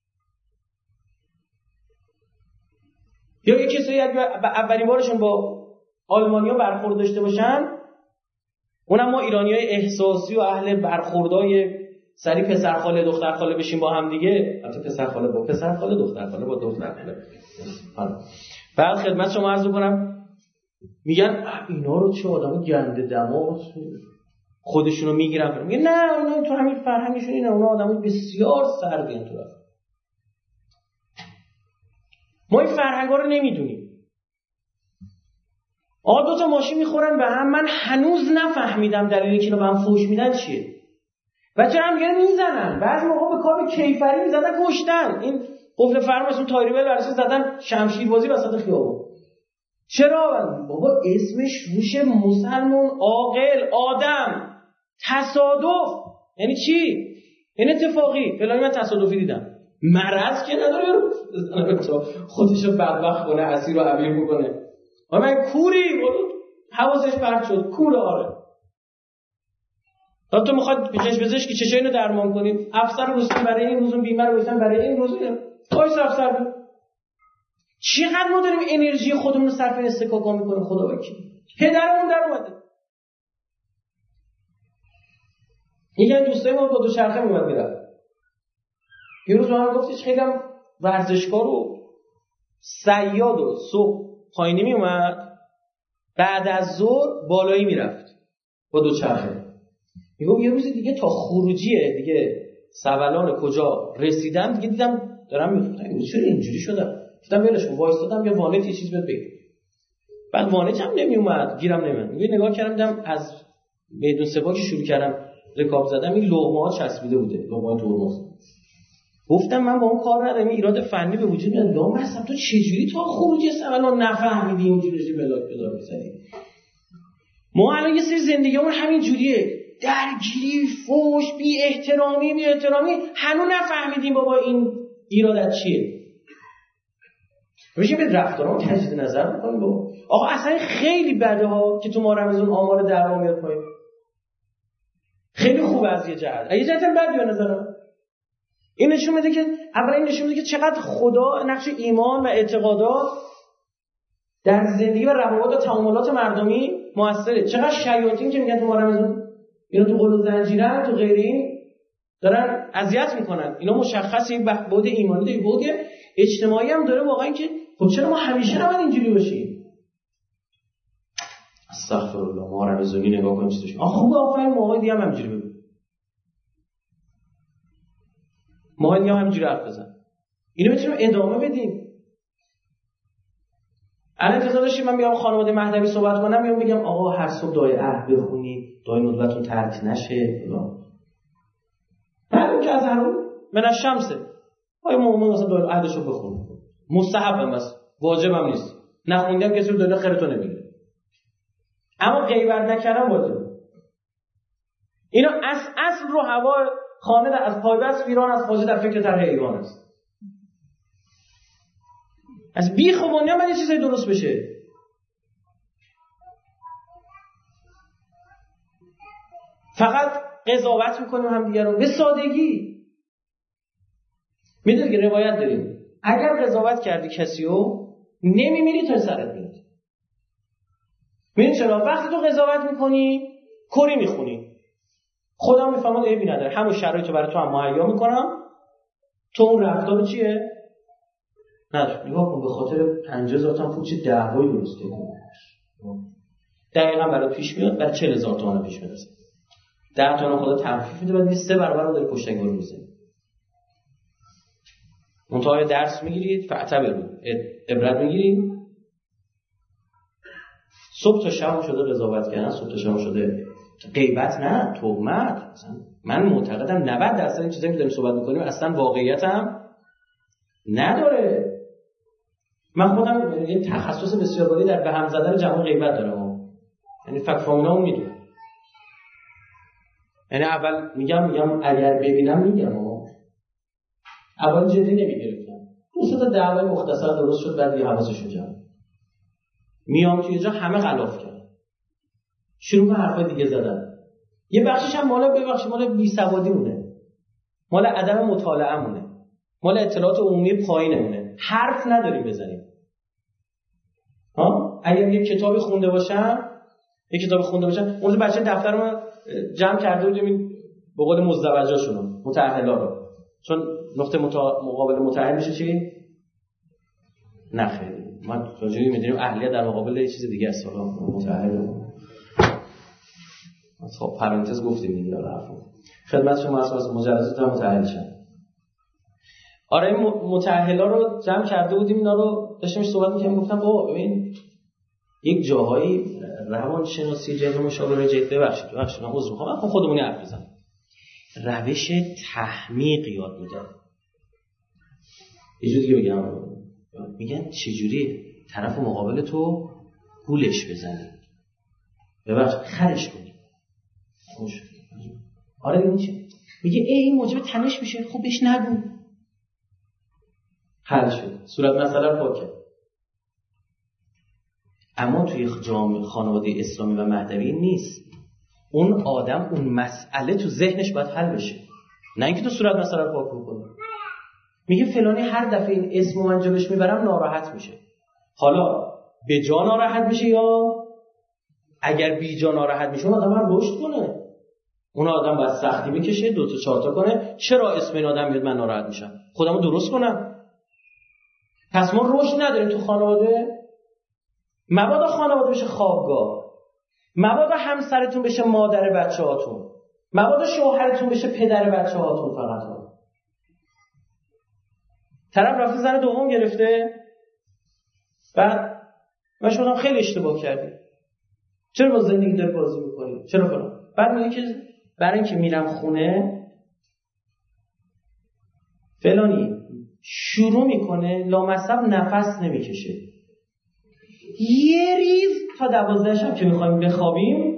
یا یه کسایی اگه اولین بارشون با آلمانیا برخورد داشته باشن، اونم ما ایرانیای احساسی و اهل برخوردای سری پسر خاله دختر خاله بشیم با هم دیگه، البته پسر خاله با پسر خاله دختر خاله با دختر خاله. بعد خدمت شما عرض کنم میگن اینا رو چه آدم گنده دماغ خودشونو میگیرن، میگن نه اینا تو همین فرهنگشون اینه، اونا آدمای بسیار سردین تو رفت. ما این فرهنگا رو نمیدونیم. آقا دو تا ماشین میخورن به هم، من هنوز نفهمیدم دلیلی که اینا به هم فوش میدن چیه. بچه‌ها هم میگن میزنن، بعضی موقع به کار کیفری میزدن کشتن. این قفل فرماشون تایریبل برسه زدن شمشیر بازی وسط خیابون. چرا؟ بابا اسمش روش مسلمان عاقل آدم تصادف یعنی چی؟ این اتفاقی فلانی من تصادفی دیدم. مرض که نداره خودشو بدبخت کنه، اسیر و عبیر میکنه. و من کوری حواسش پرت شد، کوره. آره تو میخواد پیشش بزش که چشه اینو درمان کنیم، افسر رو گذاشتن برای این روزون، بیمه رو گذاشتن برای این روزون. وایس افسر بود. چقدر ما داریم انرژی خودمون رو صرف استکاکا میکنیم. خدا وکیل پدرمون در اومده. یکی از دوستای ما با دوچرخه میومد میرفت. یه روز ما گفتش خیلی هم ورزشکار و صیاد و صبح پایینی میومد، بعد از ظهر بالایی میرفت با دوچرخه. میگم یه روز دیگه تا خروجیه دیگه سولان کجا رسیدم دیگه دیدم دارم میفتم. چرا اینجوری شدم؟ گفتم ولش کن، وایسادم یا وانت یه چیز بهت بگم. بعد وانت هم نمی اومد، گیرم نمیاد. میگه نگاه کردم دیدم از میدون سپاه که شروع کردم رکاب زدم این لقمه ها چسبیده بوده، لقمه ترمز. گفتم من با اون کار ندارم، ایراد فنی به وجود میاد. لام هستم تو چجوری تا خروجی سولان نفهمیدی اینجوری بلاک بذار بزنی؟ ما الان یه سری زندگیمون همین جوریه، درگیری، فوش، بی احترامی، بی احترامی، هنوز نفهمیدیم بابا این ایرادت چیه. میشه به رفتارمون تجدید نظر بکنیم بابا. آقا اصلا خیلی بده ها که تو ما رمضان آمار درام میاد پایین. خیلی خوبه از یه جهت. یه جهت هم بدی به نظرم. این نشون میده که اولا این نشون میده که چقدر خدا نقش ایمان و اعتقادات در زندگی و روابط و تعاملات مردمی موثره. چقدر شیاطین که میگن تو ما رمضان اینا تو قل و زنجیرن، تو غیر این دارن اذیت میکنن. اینا مشخصه یک بعد ایمانی داره، بعد اجتماعی هم داره. واقعا که خب چرا ما همیشه نباید اینجوری باشیم؟ استغفرالله. ما رمضانی نگاه کنیم چیزش. آخه خوبه آفرین موقع دیگه هم همینجوری بگو. ما دیگه هم همینجوری حرف بزن. اینو میتونیم ادامه بدیم. الان انتظار داشتیم من بیام خانواده مهدوی صحبت کنم، میام بگم آقا هر صبح دعای عهد بخونی، دعای ندبتون ترک نشه. بعدم که از هرون من از شمسه آیا مومن مثلا دعای عهدشو بخونه، مستحبم است، واجبم نیست. نخوندم کسی رو داده خیرتو نمیگیره. اما غیبت نکردن واجبه. اینا از اصل رو هوا خانه در از پایبست ویران از خواجه در فکر طرح ایوان است. از بی خوبانی هم باید یه چیزایی درست بشه. فقط قضاوت میکنیم هم دیگر رو به سادگی. میدونی که روایت داریم اگر قضاوت کردی کسی رو نمیمیری تا سرت میاد. میدونی چرا؟ وقتی تو قضاوت میکنی کری میخونی، خودم میفهمم عیبی نداره، همون شرایطو برای تو هم مهیا میکنم، تو اون رفتار چیه؟ نه نگاه کن به خاطر پنجاه هزار تومان پول چه دعوایی درست کردی. دقیقاً برات پیش میاد، بعد چهل هزار تومان پیش میاد. ده تومان خدا تخفیف میده، بعد سه برابر رو داره پشتگار میزنه. منتها درس میگیرید، فعتبروا، عبرت میگیرید. صبح تا شب شده قضاوت کردن، صبح تا شب شده غیبت، نه تهمت. مثلا من معتقدم نود درصد این چیزایی که داریم صحبت میکنیم اصلا واقعیت هم نداره. من خودم یه تخصص بسیار بالی در به هم زدن جمع غیبت دارم، یعنی فک فامیلامو میدونم. یعنی اول میگم میگم اگر ببینم میگم اما اول جدی نمیگرفتم. دو تا دعوای مختصر درست شد، بعد یه حواسشون جمع میام توی جا همه غلاف کرد، شروع به حرفای دیگه زدن. یه بخشش هم مال ببخشید مال بیسوادی مونه، مال عدم مطالعه مونه، مال اطلاعات عمومی پایینمونه. حرف نداریم بزنیم. ها اگر یک کتابی خونده باشم یک کتابی خونده باشم اون بچه دفترمو جمع کرده بودیم این به قول مزدوجاشونو متأهلا رو، چون نقطه متا... مقابل متأهل میشه چی؟ نه خیلی ما راجعی میدونیم اهلیت در مقابل یه چیز دیگه است. حالا متأهل خب پرانتز گفتیم دیگه. حالا حرفو خدمت شما اساس مجوز تا متأهل شن. آره این متأهلا رو جمع کرده بودیم، اینا رو داشتیم صحبت می‌کردیم. گفتم بابا ببین یک جاهایی روانشناسی جلو مشاوره جدی بخشید بخشید من عذر می‌خوام، من خودمونی حرف بزنم. روش تحمیق یاد میدن. یه جوری دیگه بگم، میگن چجوری طرف مقابل تو گولش بزنی، ببخش خرش کنی. خوش آره این چی؟ میگه ای این موجب تنش میشه، خب بهش نگو. حل شد، صورت مسئله رو پاک کرد. اما توی جامعه خانواده اسلامی و مهدوی نیست. اون آدم اون مسئله تو ذهنش باید حل بشه، نه اینکه تو صورت مسئله رو پاک کنی. میگه فلانی هر دفعه این اسمو من جلوش میبرم ناراحت میشه. حالا به جا ناراحت میشه یا اگر بی جا ناراحت میشه اون آدم هم رشد کنه. اون آدم باید سختی بکشه، دو تا چهار تا کنه. چرا اسم این آدم میاد من ناراحت میشم؟ خودمو درست کنم. پس ما رشد نداریم تو خانواده. مبادا خانواده بشه خوابگاه، مبادا همسرتون بشه مادر بچه‌هاتون، مبادا شوهرتون بشه پدر بچه‌هاتون. فقط ها طرف رفته زن دوم گرفته، بعد من شدم خیلی اشتباه کردی، چرا با زندگی داری بازی میکنی، چرا فلان. بعد میگه که برای اینکه میرم خونه فلانی شروع میکنه لامصب نفس نمیکشه، یه ریز تا دوازده شب که میخوایم بخوابیم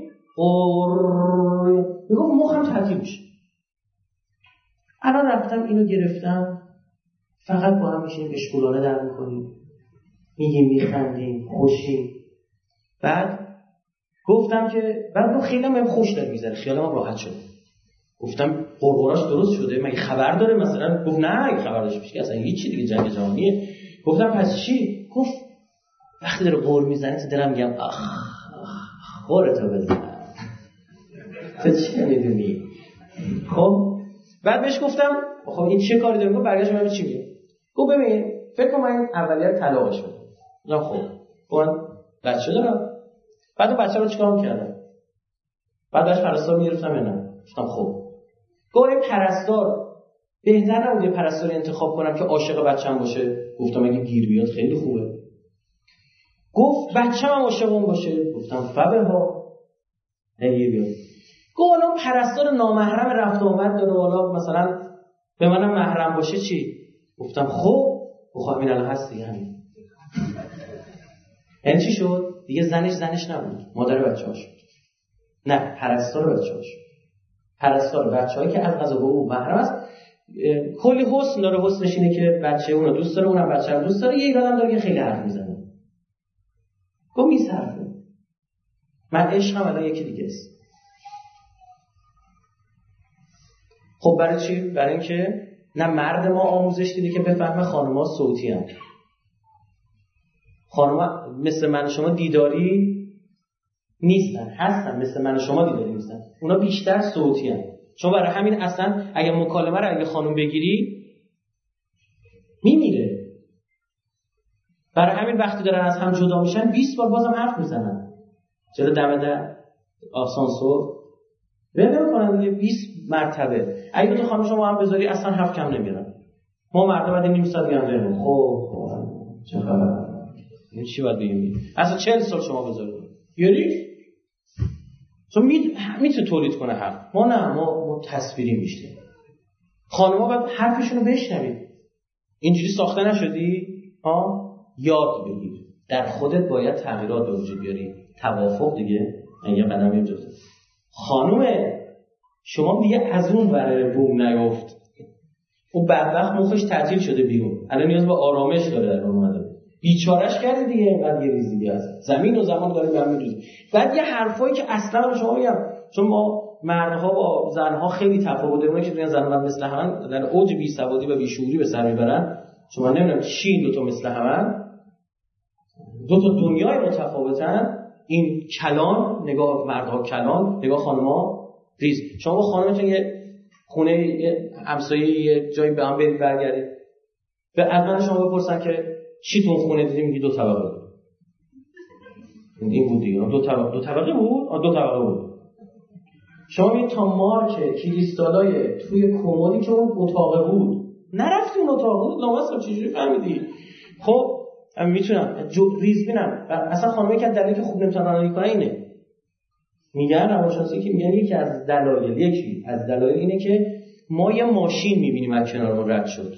میگه مخم تعطیل میشه. الان رفتم اینو گرفتم، فقط با هم میشیم اشکولانه در میکنیم، میگیم میخندیم خوشیم. بعد گفتم که بعد خیلی من خوش داره میذاره، خیالم راحت شد. گفتم قرقراش درست شده مگه خبر داره مثلا؟ گفت نه اگه خبر داشته باشه اصلا هیچ دیگه جنگ جهانیه. گفتم پس چی؟ گفت وقتی داره قور میزنه تو دلم میگم آخ قورتو بزن تو چی میدونی. خب بعد بهش گفتم خب این چه کاری داره؟ گفت برگشت من چی میگه. گفت ببین فکر کنم من اولیه طلاقش بدم. گفتم خب من بچه دارم. بعد اون بچه رو چیکار می‌کردم؟ بعدش پرستار می‌گرفتم یا نه؟ گفتم خب. گفت پرستار بهتر نبود یه پرستاری انتخاب کنم که عاشق بچه‌م باشه؟ گفتم اگه گیر بیاد خیلی خوبه. گفت بچه‌م هم عاشق اون باشه؟ گفتم فبه ها نگیر بیاد. گفت الان پرستار نامحرم رفت و آمد داره، حالا مثلا به منم محرم باشه چی؟ گفتم خب بخوام این الان هست دیگه همین. این چی شد؟ دیگه زنش زنش نبود، مادر بچه‌هاش شد. نه پرستار بچه‌هاش شد. پرستار بچه‌هایی که از قضا به او محرم است. کلی حسن داره، حسنش اینه که بچه اون رو دوست داره، اونم بچه رو دوست داره. یه ایرادم داره که خیلی حرف میزنه. گفت میصرفه. من عشقم الان یکی دیگه است. خب برای چی؟ برای اینکه نه مرد ما آموزش دیده که بفهمه خانم‌ها صوتی هم. خانم‌ها مثل من و شما دیداری نیستن، هستن مثل من و شما دیداری نیستن. اونا بیشتر صوتی هم. چون برای همین اصلا اگه مکالمه رو اگه خانم بگیری میمیره. برای همین وقتی دارن از هم جدا میشن بیست بار بازم حرف میزنن. چرا دم در آسانسور ببین میکنن دیگه بیست مرتبه. اگه تو خانم شما هم بذاری اصلا حرف کم نمیرن. ما مرد بعد نیم ساعت دیگه هم خب چه خبره؟ این چی باید بگیم؟ اصلا چهل سال شما بذارید یاری چون میتونه تولید کنه حرف. ما نه، ما, ما تصویری میشته. خانم‌ها باید حرفشون رو بشنوید. اینجوری ساخته نشدی؟ ها؟ یاد بگیر. در خودت باید تغییرات به وجود بیاری. توافق دیگه. من یه قدم اینجا زدم. خانومه شما دیگه از اون ور بوم نیافت. اون بدبخت مخش تعطیل شده بیرون. الان نیاز به آرامش داره در اومده. بیچارهش کرده دیگه، اینقدر یه ریزی هست. زمین و زمان داره به هم می‌ریزه. بعد یه حرفایی که اصلا به شما میگم، چون ما مردها با زنها خیلی تفاوت داره. که میگن زنها مثل هم در اوج بی‌سوادی و بیشعوری به سر میبرن. شما نمیدونم چی این دو تا مثل همن. دو تا دنیای متفاوتن. این کلان، نگاه مردها کلان، نگاه خانم‌ها ریز. شما با خانمتون یه خونه یه همسایه یه جایی به هم برید برگردید. به ادمن شما بپرسن که چی تو خونه دیدی؟ میگی دو طبقه بود. این بود دیگه. دو طبقه دو طبقه بود. آ دو طبقه بود. شما می تا مارک کریستالای توی کمدی که اون اتاق بود نرفتی اون اتاق بود لامصب چجوری فهمیدی؟ خب من میتونم ریز بینم. اصلا خانمه که دلیلی که خوب نمیتونن رانندگی کنن اینه. میگن روانشناسی که میگن یکی از دلایل یکی از دلایل اینه که ما یه ماشین میبینیم از کنارمون رد شد.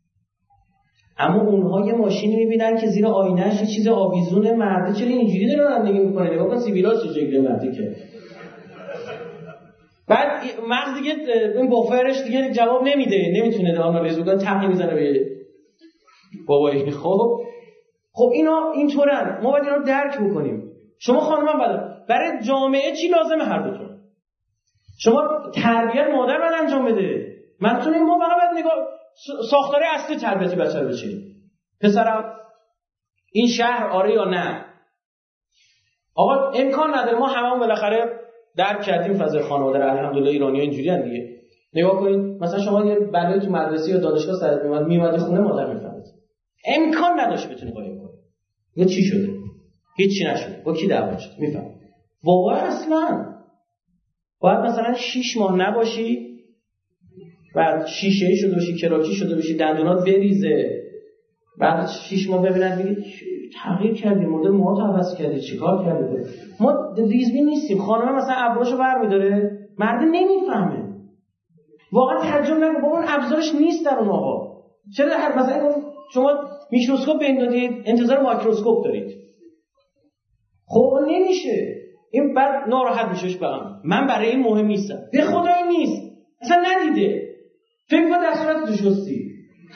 اما اونها یه ماشینی میبینن که زیر آینه‌اش یه چیز آویزونه. مرده چرا اینجوری داره رانندگی میکنه؟ نگاه کن سیبیلاش چه شکلی مرده که. بعد مغز دیگه این بافرش دیگه جواب نمیده، نمیتونه آنالیز بکنه، تق میزنه به بابایی. خب خب اینا اینطورن، ما باید اینا رو درک بکنیم. شما خانمم بعد برای جامعه چی لازمه؟ هر دوتون شما تربیت مادر باید انجام بده. منظور ما فقط باید نگاه ساختار اصلی تربیتی بچه‌ها بچینیم. پسرم این شهر آره یا نه؟ آقا امکان نداره، ما هممون بالاخره درک کردیم فضای خانواده رو. الحمدلله ایرانی‌ها اینجوریان دیگه. نگاه کنید مثلا شما یه بلایی تو مدرسه یا دانشگاه سرت میومد، میومد خونه مادر میفهمید. امکان نداشت بتونی قایم کنی. یا چی شده؟ هیچی نشد. با کی دعوا شد؟ میفهم. بابا اصلا باید مثلا شش ماه نباشی، بعد شیشه‌ای شده باشی، کراکی شده باشی، دندونات بریزه، بعد شش ماه ببینن میگه تغییر کردی، مدل موهات عوض کردی، چیکار کردی؟ ما ریزبین نیستیم. خانم مثلا ابروشو برمی‌داره، مرد نمیفهمه. واقعا ترجمه نگو، بابا اون ابزارش نیست در اون آقا. چرا هر مثلا شما میکروسکوپ بندازید انتظار مایکروسکوپ دارید؟ خب نمیشه. این بعد ناراحت میشهش بگم من برای این مهم نیستم. به خدا این نیست. اصلا ندیده. فکر کن در صورت تو شستی.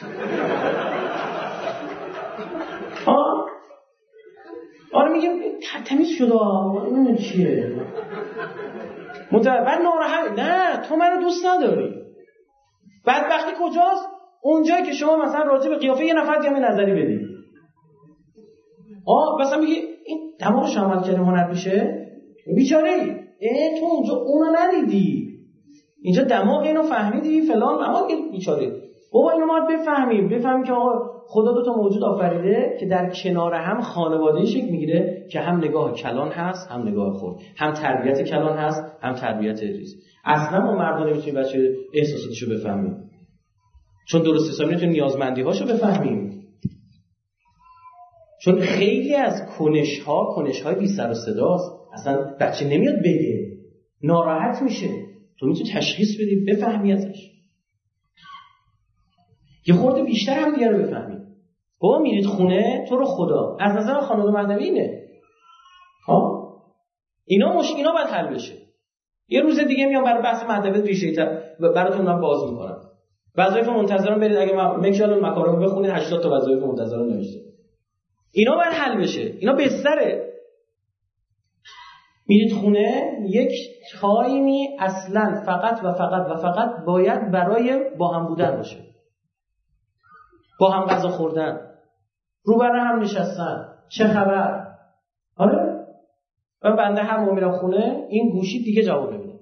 ها؟ آره میگم تمیز شده این چیه؟ متوجه بعد ناراحت نه تو منو دوست نداری. بعد وقتی کجاست؟ اونجایی که شما مثلا راجع به قیافه یه نفر دیگه نظری بدی. آه مثلا میگی این دماغش عمل کرده هنر میشه؟ بیچاره ای اه تو اونجا اونو ندیدی، اینجا دماغ اینو فهمیدی فلان، اما بیچاره. بابا اینو ما بفهمیم بفهمیم که آقا خدا دو تا موجود آفریده که در کنار هم خانواده شکل میگیره که هم نگاه کلان هست هم نگاه خرد، هم تربیت کلان هست هم تربیت ریز. اصلا ما مردان نمیتونیم بچه احساساتشو بفهمیم، چون درست حسابی نمیتونیم نیازمندی‌هاشو بفهمیم، چون خیلی از کنش‌ها کنش‌های بی سر و صداست. اصلا بچه نمیاد بگه، ناراحت میشه، تو میتونی تشخیص بدی بفهمی ازش. یه خورده بیشتر هم دیگه رو بفهمی. بابا میرید خونه تو رو خدا از نظر خانواده مهدوی اینه ها، اینا مشکل اینا باید حل بشه. یه روز دیگه میام برای بحث مهدوی ریشه براتون من باز میکنم. وظایف منتظران برید اگه مکشال مکارم بخونید هشتاد تا وظایف منتظران نوشته. اینا باید حل بشه. اینا بستره. میرید خونه یک تایمی اصلا فقط و فقط و فقط باید برای با هم بودن باشه، با هم غذا خوردن، رو بر هم نشستن، چه خبر؟ آره؟ و بنده هر موقع میرم خونه این گوشی دیگه جواب نمیده.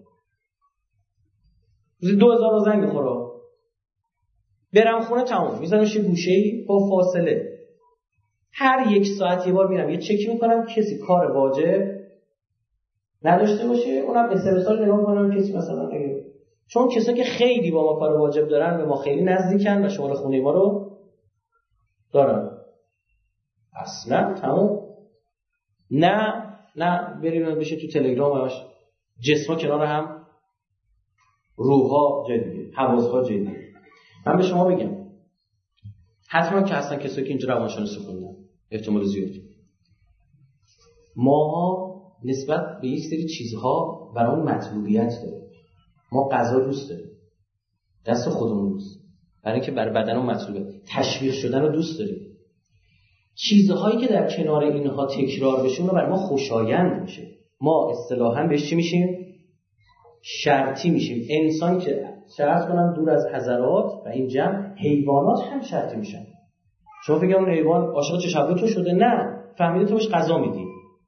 دو هزار زنگ میخوره. برم خونه تمام میذارمش یه گوشه‌ای با فاصله. هر یک ساعت یه بار میرم یه چک میکنم کسی کار واجب نداشته باشه، اونم اس ام اس رو نگاه کنم کسی مثلا اگه، چون کسایی که خیلی با ما کار واجب دارن به ما خیلی نزدیکن و شماره خونه ما رو دارن اصلا تمام. نه نه بریم بشه تو تلگرام همش جسما کنار هم، روحا جای دیگه، حواس‌ها جای دیگه. من به شما بگم حتما که هستن کسایی که اینجا روانشناسی خوندن احتمال زیاد، ما نسبت به یک سری چیزها برامون مطلوبیت داره. ما غذا دوست داریم، دست خودمون دوست، برای اینکه برای بدنمون مطلوبه، تشویق شدن رو دوست داریم. چیزهایی که در کنار اینها تکرار بشه اون برای ما خوشایند میشه. ما اصطلاحاً بهش چی میشیم؟ شرطی میشیم. انسان که شرط کنم دور از حضرات و این جمع، حیوانات هم شرطی میشن. شما فکر اون حیوان عاشق چشمه تو شده؟ نه، فهمیده تو بهش غذا میدی.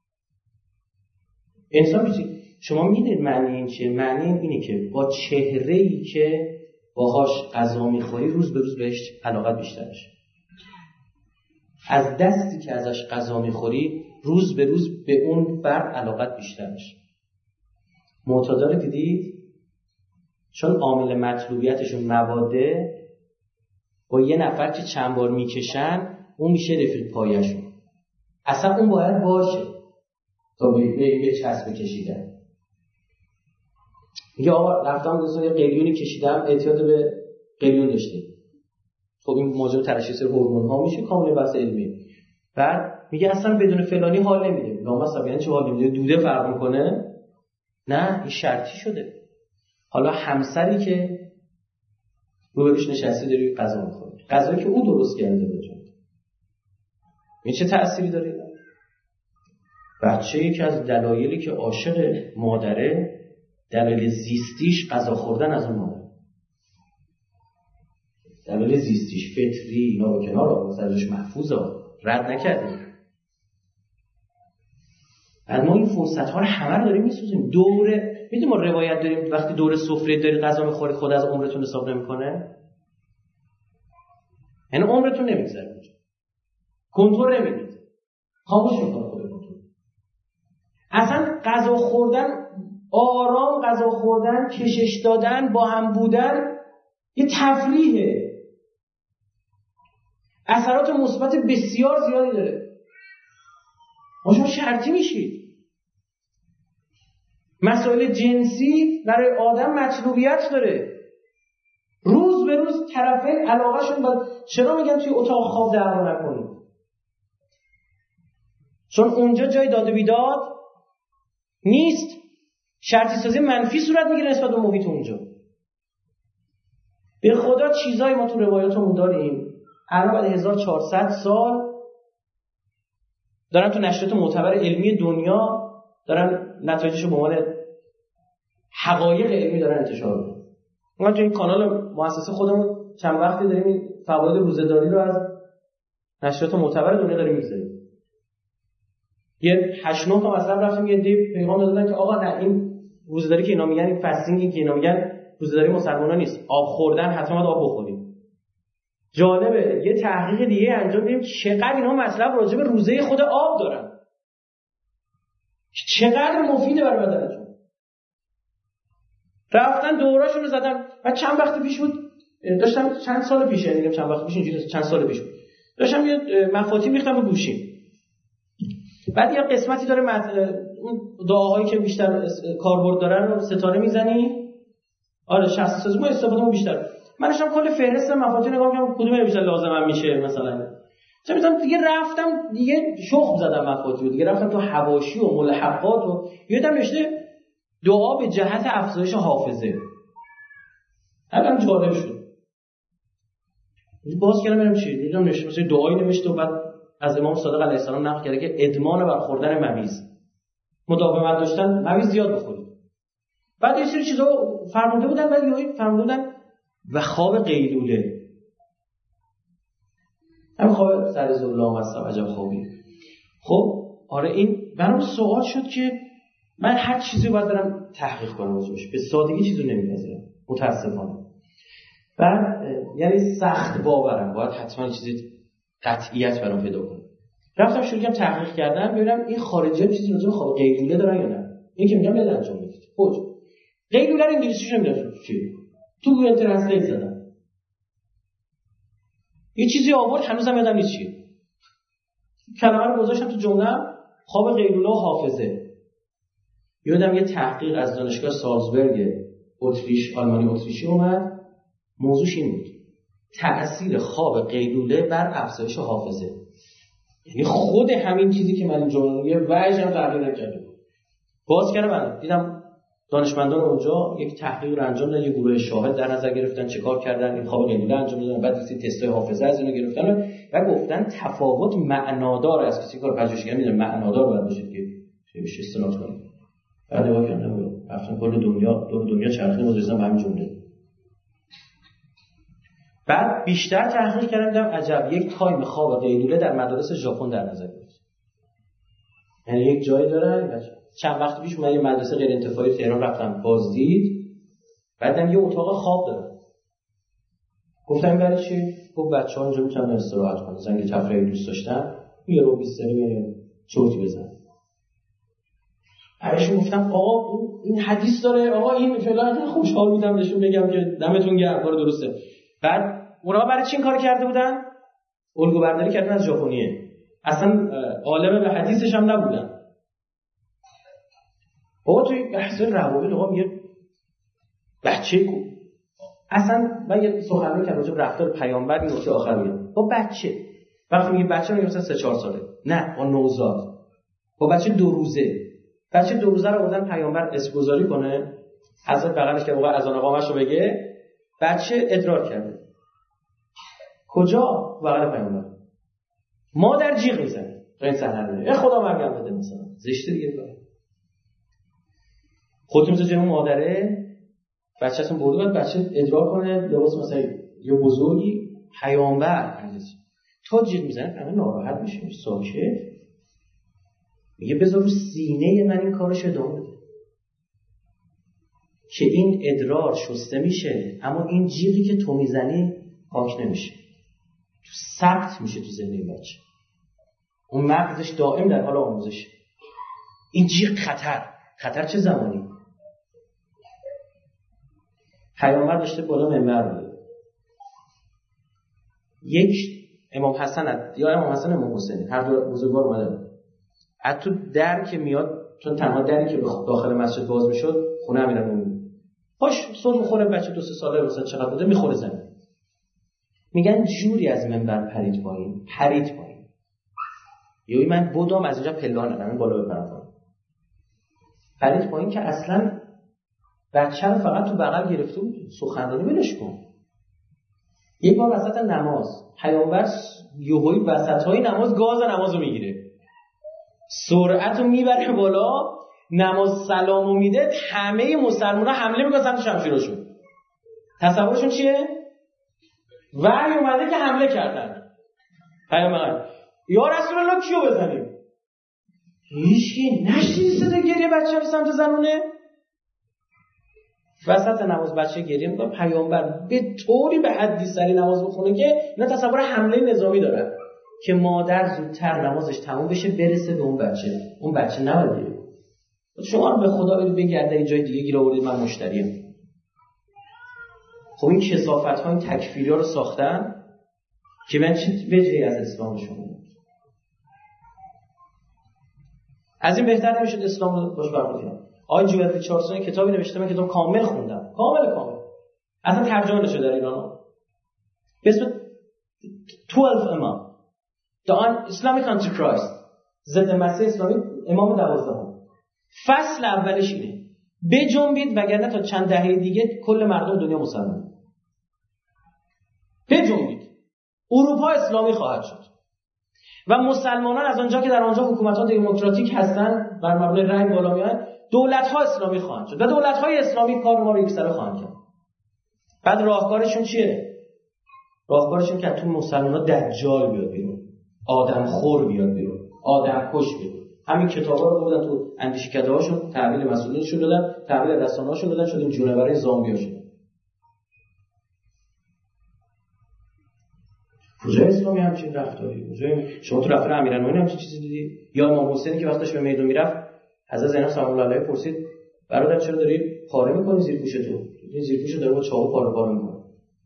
انسان میشه. شما میدید معنی این چیه؟ معنی اینه که با چهره‌ای که باهاش غذا میخوری روز به روز بهش علاقت بیشتر میشه. از دستی که ازش غذا میخوری روز به روز به اون فرد علاقت بیشتر میشه. معتادا رو دیدید؟ چون عامل مطلوبیتشون مواده، با یه نفر که چند بار میکشن اون میشه رفیق پایشون. اصلا اون باید باشه تا به به چسب کشیدن. میگه آقا رفتم دوستان یه قلیونی کشیدم، اعتیاد به قلیون داشته. خب این موضوع ترشیح هورمون ها میشه، کاملا بحث علمیه. بعد میگه اصلا بدون فلانی حال نمیده. لامصب یعنی چه حال نمیده؟ دوده فرق میکنه؟ نه این شرطی شده. حالا همسری که روبروش نشسته داری غذا می‌خوری، غذایی که او درست کرده باشه، این چه تأثیری داره؟ بچه یکی از دلایلی که عاشق مادره، دلیل زیستیش غذا خوردن از اون مادر. دلیل زیستیش فطری، اینا رو کنار آورد، سرش محفوظه، رد نکردیم. بعد ما این فرصت ها رو همه رو داریم میسوزیم. دوره میدونی ما روایت داریم وقتی دور سفره داری غذا میخوری خود از عمرتون حساب نمیکنه، یعنی عمرتون نمیگذره اونجا، کنترل نمیدید، خاموش میکنه خود کنترل. اصلا غذا خوردن، آرام غذا خوردن، کشش دادن، با هم بودن یه تفریحه، اثرات مثبت بسیار زیادی داره. ما شما شرطی میشید. مسائل جنسی برای آدم مطلوبیت داره. روز به روز طرفین علاقهشون با چرا میگن توی اتاق خواب دعوا نکنید؟ چون اونجا جای داد و بیداد نیست. شرطی سازی منفی صورت میگیره نسبت به محیط اونجا. به خدا چیزایی ما تو روایاتمون داریم الان بعد هزار و چهارصد سال دارن تو نشریات معتبر علمی دنیا دارن نتایجشو به عنوان حقایق علمی دارن انتشار میدن. ما تو این کانال مؤسسه خودمون چند وقتی داریم این فواید روزه‌داری رو از نشریات معتبر دنیا داریم می‌ذاریم. یه هشت نه تا مثلا رفتیم یه دی پیغام دادن که آقا نه این روزه‌داری که اینا میگن، این فاستینگی که اینا میگن روزه‌داری مسلمانا نیست، آب خوردن حتما باید آب بخوریم. جالبه یه تحقیق دیگه انجام دیدیم چقدر اینا مطلب راجع به روزه خود آب دارن، چقدر مفیده برای بدنشون. رفتن دوراشون رو زدن. و چند وقت پیش بود داشتم، چند سال پیشه، میگم چند وقت پیش اینجوری چند سال پیش بود داشتم یه مفاهیم میخوام به گوشیم. بعد یه قسمتی داره اون دعاهایی که بیشتر کاربرد دارن رو ستاره میزنی. آره شصت ساز ما استفادهمون بیشتر. من داشتم کل فهرست مفاهیم نگاه می‌کردم کدوم بیشتر لازمم میشه. مثلا چه می‌دونم دیگه رفتم دیگه شخم زدم مفاهیم دیگه، رفتم تو حواشی و ملحقات و یادم نوشته دعا به جهت افزایش حافظه. الان جالب شد. باز کردم ببینم چی دیدم نوشته مثلا دعایی نوشته و بعد از امام صادق علیه السلام نقل کرده که ادمان بر خوردن مویز، مداومت داشتن مویز زیاد بخورید. بعد یه سری چیزا فرموده بودن، بعد یهو فرموده بودن و خواب قیلوله. هم خواب سر زلام هستم عجب خوابی. خب آره این برام سوال شد که من هر چیزی باید برم تحقیق کنم واسش، به سادگی چیزو نمیپذیرم متاسفانه. بعد یعنی سخت باورم باید حتما چیزی قطعیت برام پیدا کنم. رفتم شروع کردم تحقیق کردن ببینم این خارجی‌ها چیزی راجع به خواب قیلوله دارن یا نه. این که میگم یاد انجام بدید. خوش قیلوله رو انگلیسیش نمیدونم چیه. تو گوگل ترنسلیت زدم یه چیزی آورد، هنوزم یادم نیست چیه. کلمه رو گذاشتم تو جمله، خواب قیلوله و حافظه. یادم یه تحقیق از دانشگاه سالزبورگ اتریش، آلمانی اتریشی اومد، موضوعش این بود تأثیر خواب قیلوله بر افزایش حافظه. یعنی خود همین چیزی که من اینجا یه وجه هم تغییر نکرده. باز کردم بعد دیدم دانشمندان اونجا یک تحقیق رو انجام دادن، یه گروه شاهد در نظر گرفتن، چیکار کردن، این خواب قیلوله انجام دادن، بعد این تستای حافظه از اینو گرفتن و گفتن تفاوت معنادار از کسی کار پژوهشگر میدونه معنادار باید باشه که بشه استناد کنه. بعد نگاه کردم رفتم کل دنیا دور دنیا چرخیدم واسه همین جمله. بعد بیشتر تحقیق کردم دیدم عجب یک تایم خواب قیلوله در مدارس ژاپن در نظر گرفت. یعنی یک جایی دارن. چند وقت پیش من یه مدرسه غیر انتفاعی تهران رفتم بازدید، بعدم یه اتاق خواب داره. گفتم برای چی؟ گفت بچه‌ها اینجا میتونن استراحت کنن، زنگ تفریحی دوست داشتن یه رو بیست دقیقه چرتی بزن. عایشه گفتم آقا این حدیث داره، آقا این فلان، خوشحال بودم بهشون بگم که دمتون گرم کار درسته. بعد اونا برای چی این کار کرده بودن؟ الگو برداری کردن از ژاپنیه. اصلا عالم به حدیثش هم نبودن. بابا توی بحث روابط آقا میگه بچه کو اصلا من یه سخنرانی کردم راجع به رفتار پیامبر، این نکته آخر میگم. با بچه وقتی میگه بچه میگه مثلا سه چهار ساله، نه با نوزاد، با بچه دو روزه. بچه دو روزه رو آوردن پیامبر اسمگذاری کنه، حضرت بغلش که موقع اذان قامش رو بگه، بچه ادرار کرده. کجا؟ بغل پیامبر. مادر جیغ میزنه تا این صحنه رو. ای خدا مرگم بده مثلا. زشته دیگه کار. خودتون تو جنون مادره بچه‌تون برده بعد بچه ادرار کنه لباس مثلا یه بزرگی پیامبر عزیز. تا جیغ میزنه همه ناراحت میشه، ساکت. میگه بذار رو سینه من این کارش ادامه بده که این ادرار شسته میشه، اما این جیغی که تو میزنی پاک نمیشه، تو ثبت میشه تو ذهن این بچه. اون مغزش دائم در حال آموزش. این جیغ خطر. خطر چه زمانی؟ پیامبر داشته بالا منبر بود. یک امام حسن یا امام حسن امام حسین هر دو بزرگوار اومدن. از تو در که میاد، چون تنها دری که داخل مسجد باز میشد خونه امیرالمومنین. باش صبح میخوره بچه دو سه ساله مثلا چقدر بوده میخوره زمین. میگن جوری از منبر پرید پایین، پرید پایین. یوی من بودم از اینجا پله‌ها ندارم بالا بپرم. پرید پایین که اصلا بچه رو فقط تو بغل گرفته بود. سخنرانی ولش کن. یک بار وسط نماز پیامبر یهویی وسط‌های نماز گاز نمازو میگیره. سرعتو میبره بالا، نماز سلامو میده، همه مسلمان‌ها حمله میکنن سمت شمشیرشون. تصورشون چیه؟ وحی اومده که حمله کردن. پیامبر یا رسول الله کیو بزنیم؟ هیچکی نشنید صدا گریه بچه به سمت زنونه. وسط نماز بچه گریه میکنه، پیامبر به طوری به حدی سری نماز بخونه که نه تصور حمله نظامی داره که مادر زودتر نمازش تموم بشه برسه به اون بچه. اون بچه نباید. شما رو به خدا برید بگرده یه جای دیگه گیر آورید من مشتریم. خب این کثافت‌ها این تکفیری‌ها رو ساختن که من چه وجهی از اسلام شما. از این بهتر نمیشد اسلام رو باش برخورد کنم. آقای جوئل ریچاردسون کتابی نوشته، من کتاب کامل خوندم. کامل کامل. اصلا ترجمه نشده در ایران. به اسم دوازده امام. The Islamic Antichrist. ضد مسیح اسلامی امام دوازدهم. فصل اولش اینه. بجنبید وگرنه تا چند دهه دیگه کل مردم دنیا مسلمان. بجنبید. اروپا اسلامی خواهد شد. و مسلمانان از آنجا که در آنجا حکومت‌ها دموکراتیک هستند بر مبنای رأی بالا میاد، دولت‌ها اسلامی خواهند شد و دولت‌های اسلامی کار ما رو یکسره خواهند کرد. بعد راهکارشون چیه؟ راهکارشون که تو مسلمان‌ها دجال بیاد بیرون، آدمخور بیاد بیرون، آدم کش بیاد. همین کتابا رو بردن تو اندیشکده‌هاشون تحویل مسئولینشون دادن، تحویل رسانه‌هاشون دادن، شد این جونورای زامبیا شد. کجا اسلامی همچین رفتاری؟ کجا شما تو رفتار امیرالمومنین همچین چیزی دیدی؟ یا امام حسینی که وقتش به میدون میرفت حضرت زینب سلام الله علیها پرسید برادر چرا داری پاره می‌کنی زیر پوش تو؟ این زیر پوشو داره با چاقو پاره پاره می‌کنه.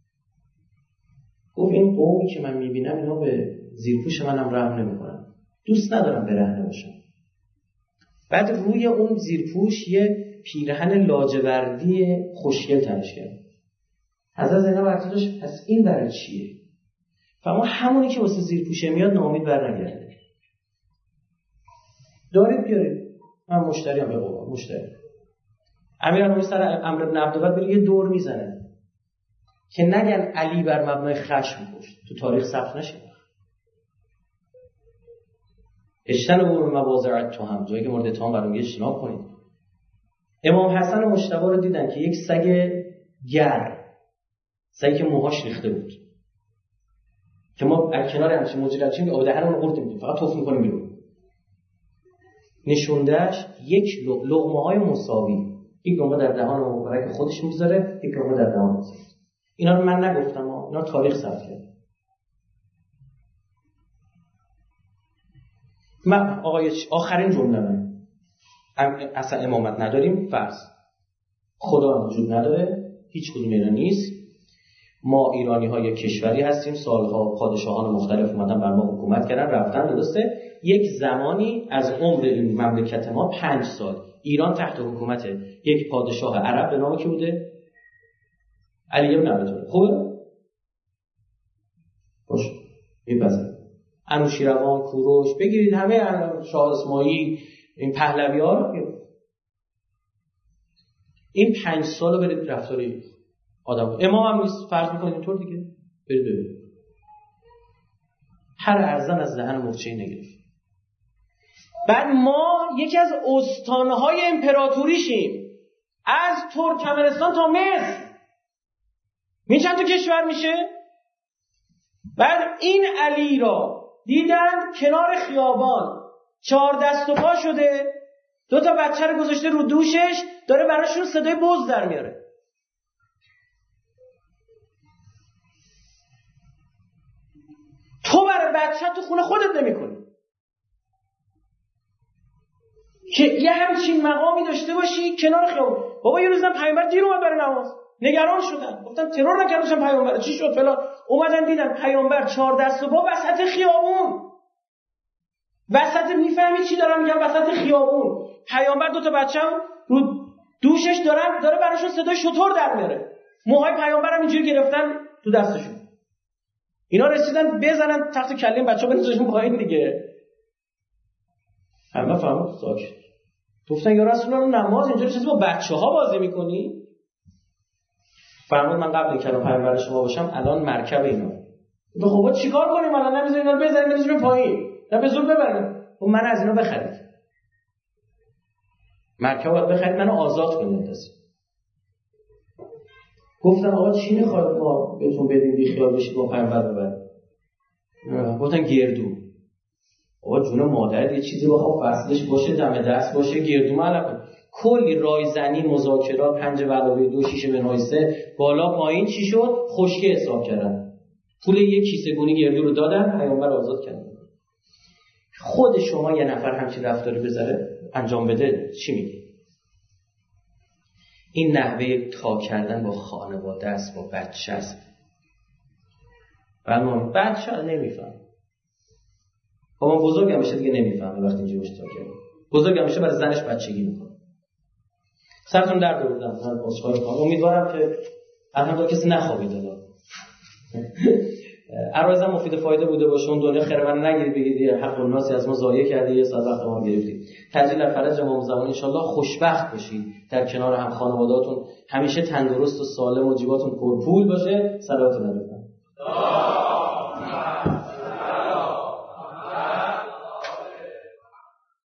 گفت این قومی که من می‌بینم اینا به زیر پوش منم رحم نمی‌کنن. دوست ندارم برهنه باشم. بعد روی اون زیرپوش یه پیرهن لاجوردی خوشگل تنش کرد. حضرت زینب ارتداش پس این برای چیه؟ فما همونی که واسه زیرپوشه میاد ناامید برنگرده. دارید بیارید. من مشتریم به قول مشتری. امیرالمومنین سر امر بن عبدالله بری یه دور میزنه که نگن علی بر مبنای خشم کشت. تو تاریخ ثبت نشه. اجتنبوا مواضع التهم، جایی که مورد اتهام قرار گرفت اجتناب کنید. امام حسن مجتبی رو دیدن که یک سگ گر، سگی که موهاش ریخته بود، که ما از کنار همچین موجودی چیم آب دهنمون رو قورت میدیم، فقط توف میکنیم بیرون. نشوندهش یک لقمه های مساوی، یک لقمه در دهان مبارک خودش میذاره، یک لقمه در دهان میذاره. اینا رو من نگفتم، اینا تاریخ ثبت کرده. من آقای آخرین جمله من اصلا امامت نداریم، فرض خدا وجود نداره، هیچ کدوم اینا نیست. ما ایرانی ها یک کشوری هستیم، سالها پادشاهان مختلف اومدن بر ما حکومت کردن رفتن، درسته؟ یک زمانی از عمر این مملکت ما پنج سال ایران تحت حکومت یک پادشاه عرب به نام کی بوده؟ علی بن ابی طالب. خوبه؟ خوش میپذیرم. انوشیروان، کوروش، بگیرید همه شاه اسماعیل، این پهلوی ها رو. این پنج سال رو برید رفتاری آدم امام هم نیست فرض میکنید اینطور دیگه برید ببینید هر ارزن از دهن مورچه‌ای نگرفت. بعد ما یکی از استانهای امپراتوریشیم از ترکمنستان تا مصر. این چند تا کشور میشه؟ بعد این علی را دیدن کنار خیابان چهار دست و پا شده، دو تا بچه رو گذاشته رو دوشش، داره براشون صدای بز در میاره. تو برای بچه تو خونه خودت نمی کنی که یه همچین مقامی داشته باشی کنار خیابان. بابا یه روزم پیامبر دیر اومد برای نماز، نگران شدن، گفتن ترور نکردن پیامبر چی شد فلان، اومدن دیدن پیامبر چهار دست و پا وسط خیابون، وسط میفهمی چی دارم میگم، وسط خیابون پیامبر دو تا بچه‌م رو دوشش دارن، داره براشون صدای شتر در میاره، موهای پیامبرم اینجوری گرفتن تو دستشون. اینا رسیدن بزنن تحت کله بچه‌ها بنزشون پایین دیگه. همه فهمید ساکت. گفتن یا رسول الله نماز اینجوری چیزی با بچه‌ها بازی می‌کنی؟ فرمود من قبل اینکه پیامبر شما باشم الان مرکب اینا. تو خب چیکار کنیم الان؟ نمیذارین اینا بزنین بزنین پایین. نه به زور ببرن. و من از اینا بخرید. مرکب باید بخرید منو آزاد کنید دست. گفتن آقا چی می‌خواد ما بهتون بدیم بی خیال بشید با پیامبر ببرید. گفتن گردو. آقا جون مادر یه چیزی بخواد فصلش باشه دم دست باشه گردو معلق کلی رایزنی مذاکرات پنج علاوه دو شیشه به نایسه بالا پایین چی شد خشکه حساب کردن پول یک کیسه گونی گردو رو دادن پیامبر آزاد کردن. خود شما یه نفر همچین رفتاری بذاره انجام بده چی میگی؟ این نحوه تا کردن با خانواده است با بچه است. برنامه بچه نمیفهم با من بزرگ هم بشه دیگه نمیفهمه وقتی اینجا بشه تا کرده بزرگ هم بشه برای زنش بچگی میکنه. سرتون درد بردم من بازخواه کنم امیدوارم که الحمدلله کسی نخوابید الان عرایزم مفید فایده بوده باشه. اون دنیا خیرمن نگیرید بگید حق الناس از ما ضایع کردی یه ساعت وقت ما گرفتید. تجلیل در فرج امام زمان ان شاء الله خوشبخت باشید در کنار هم خانواده‌هاتون همیشه تندرست و سالم و جیباتون پرپول باشه. صلوات علی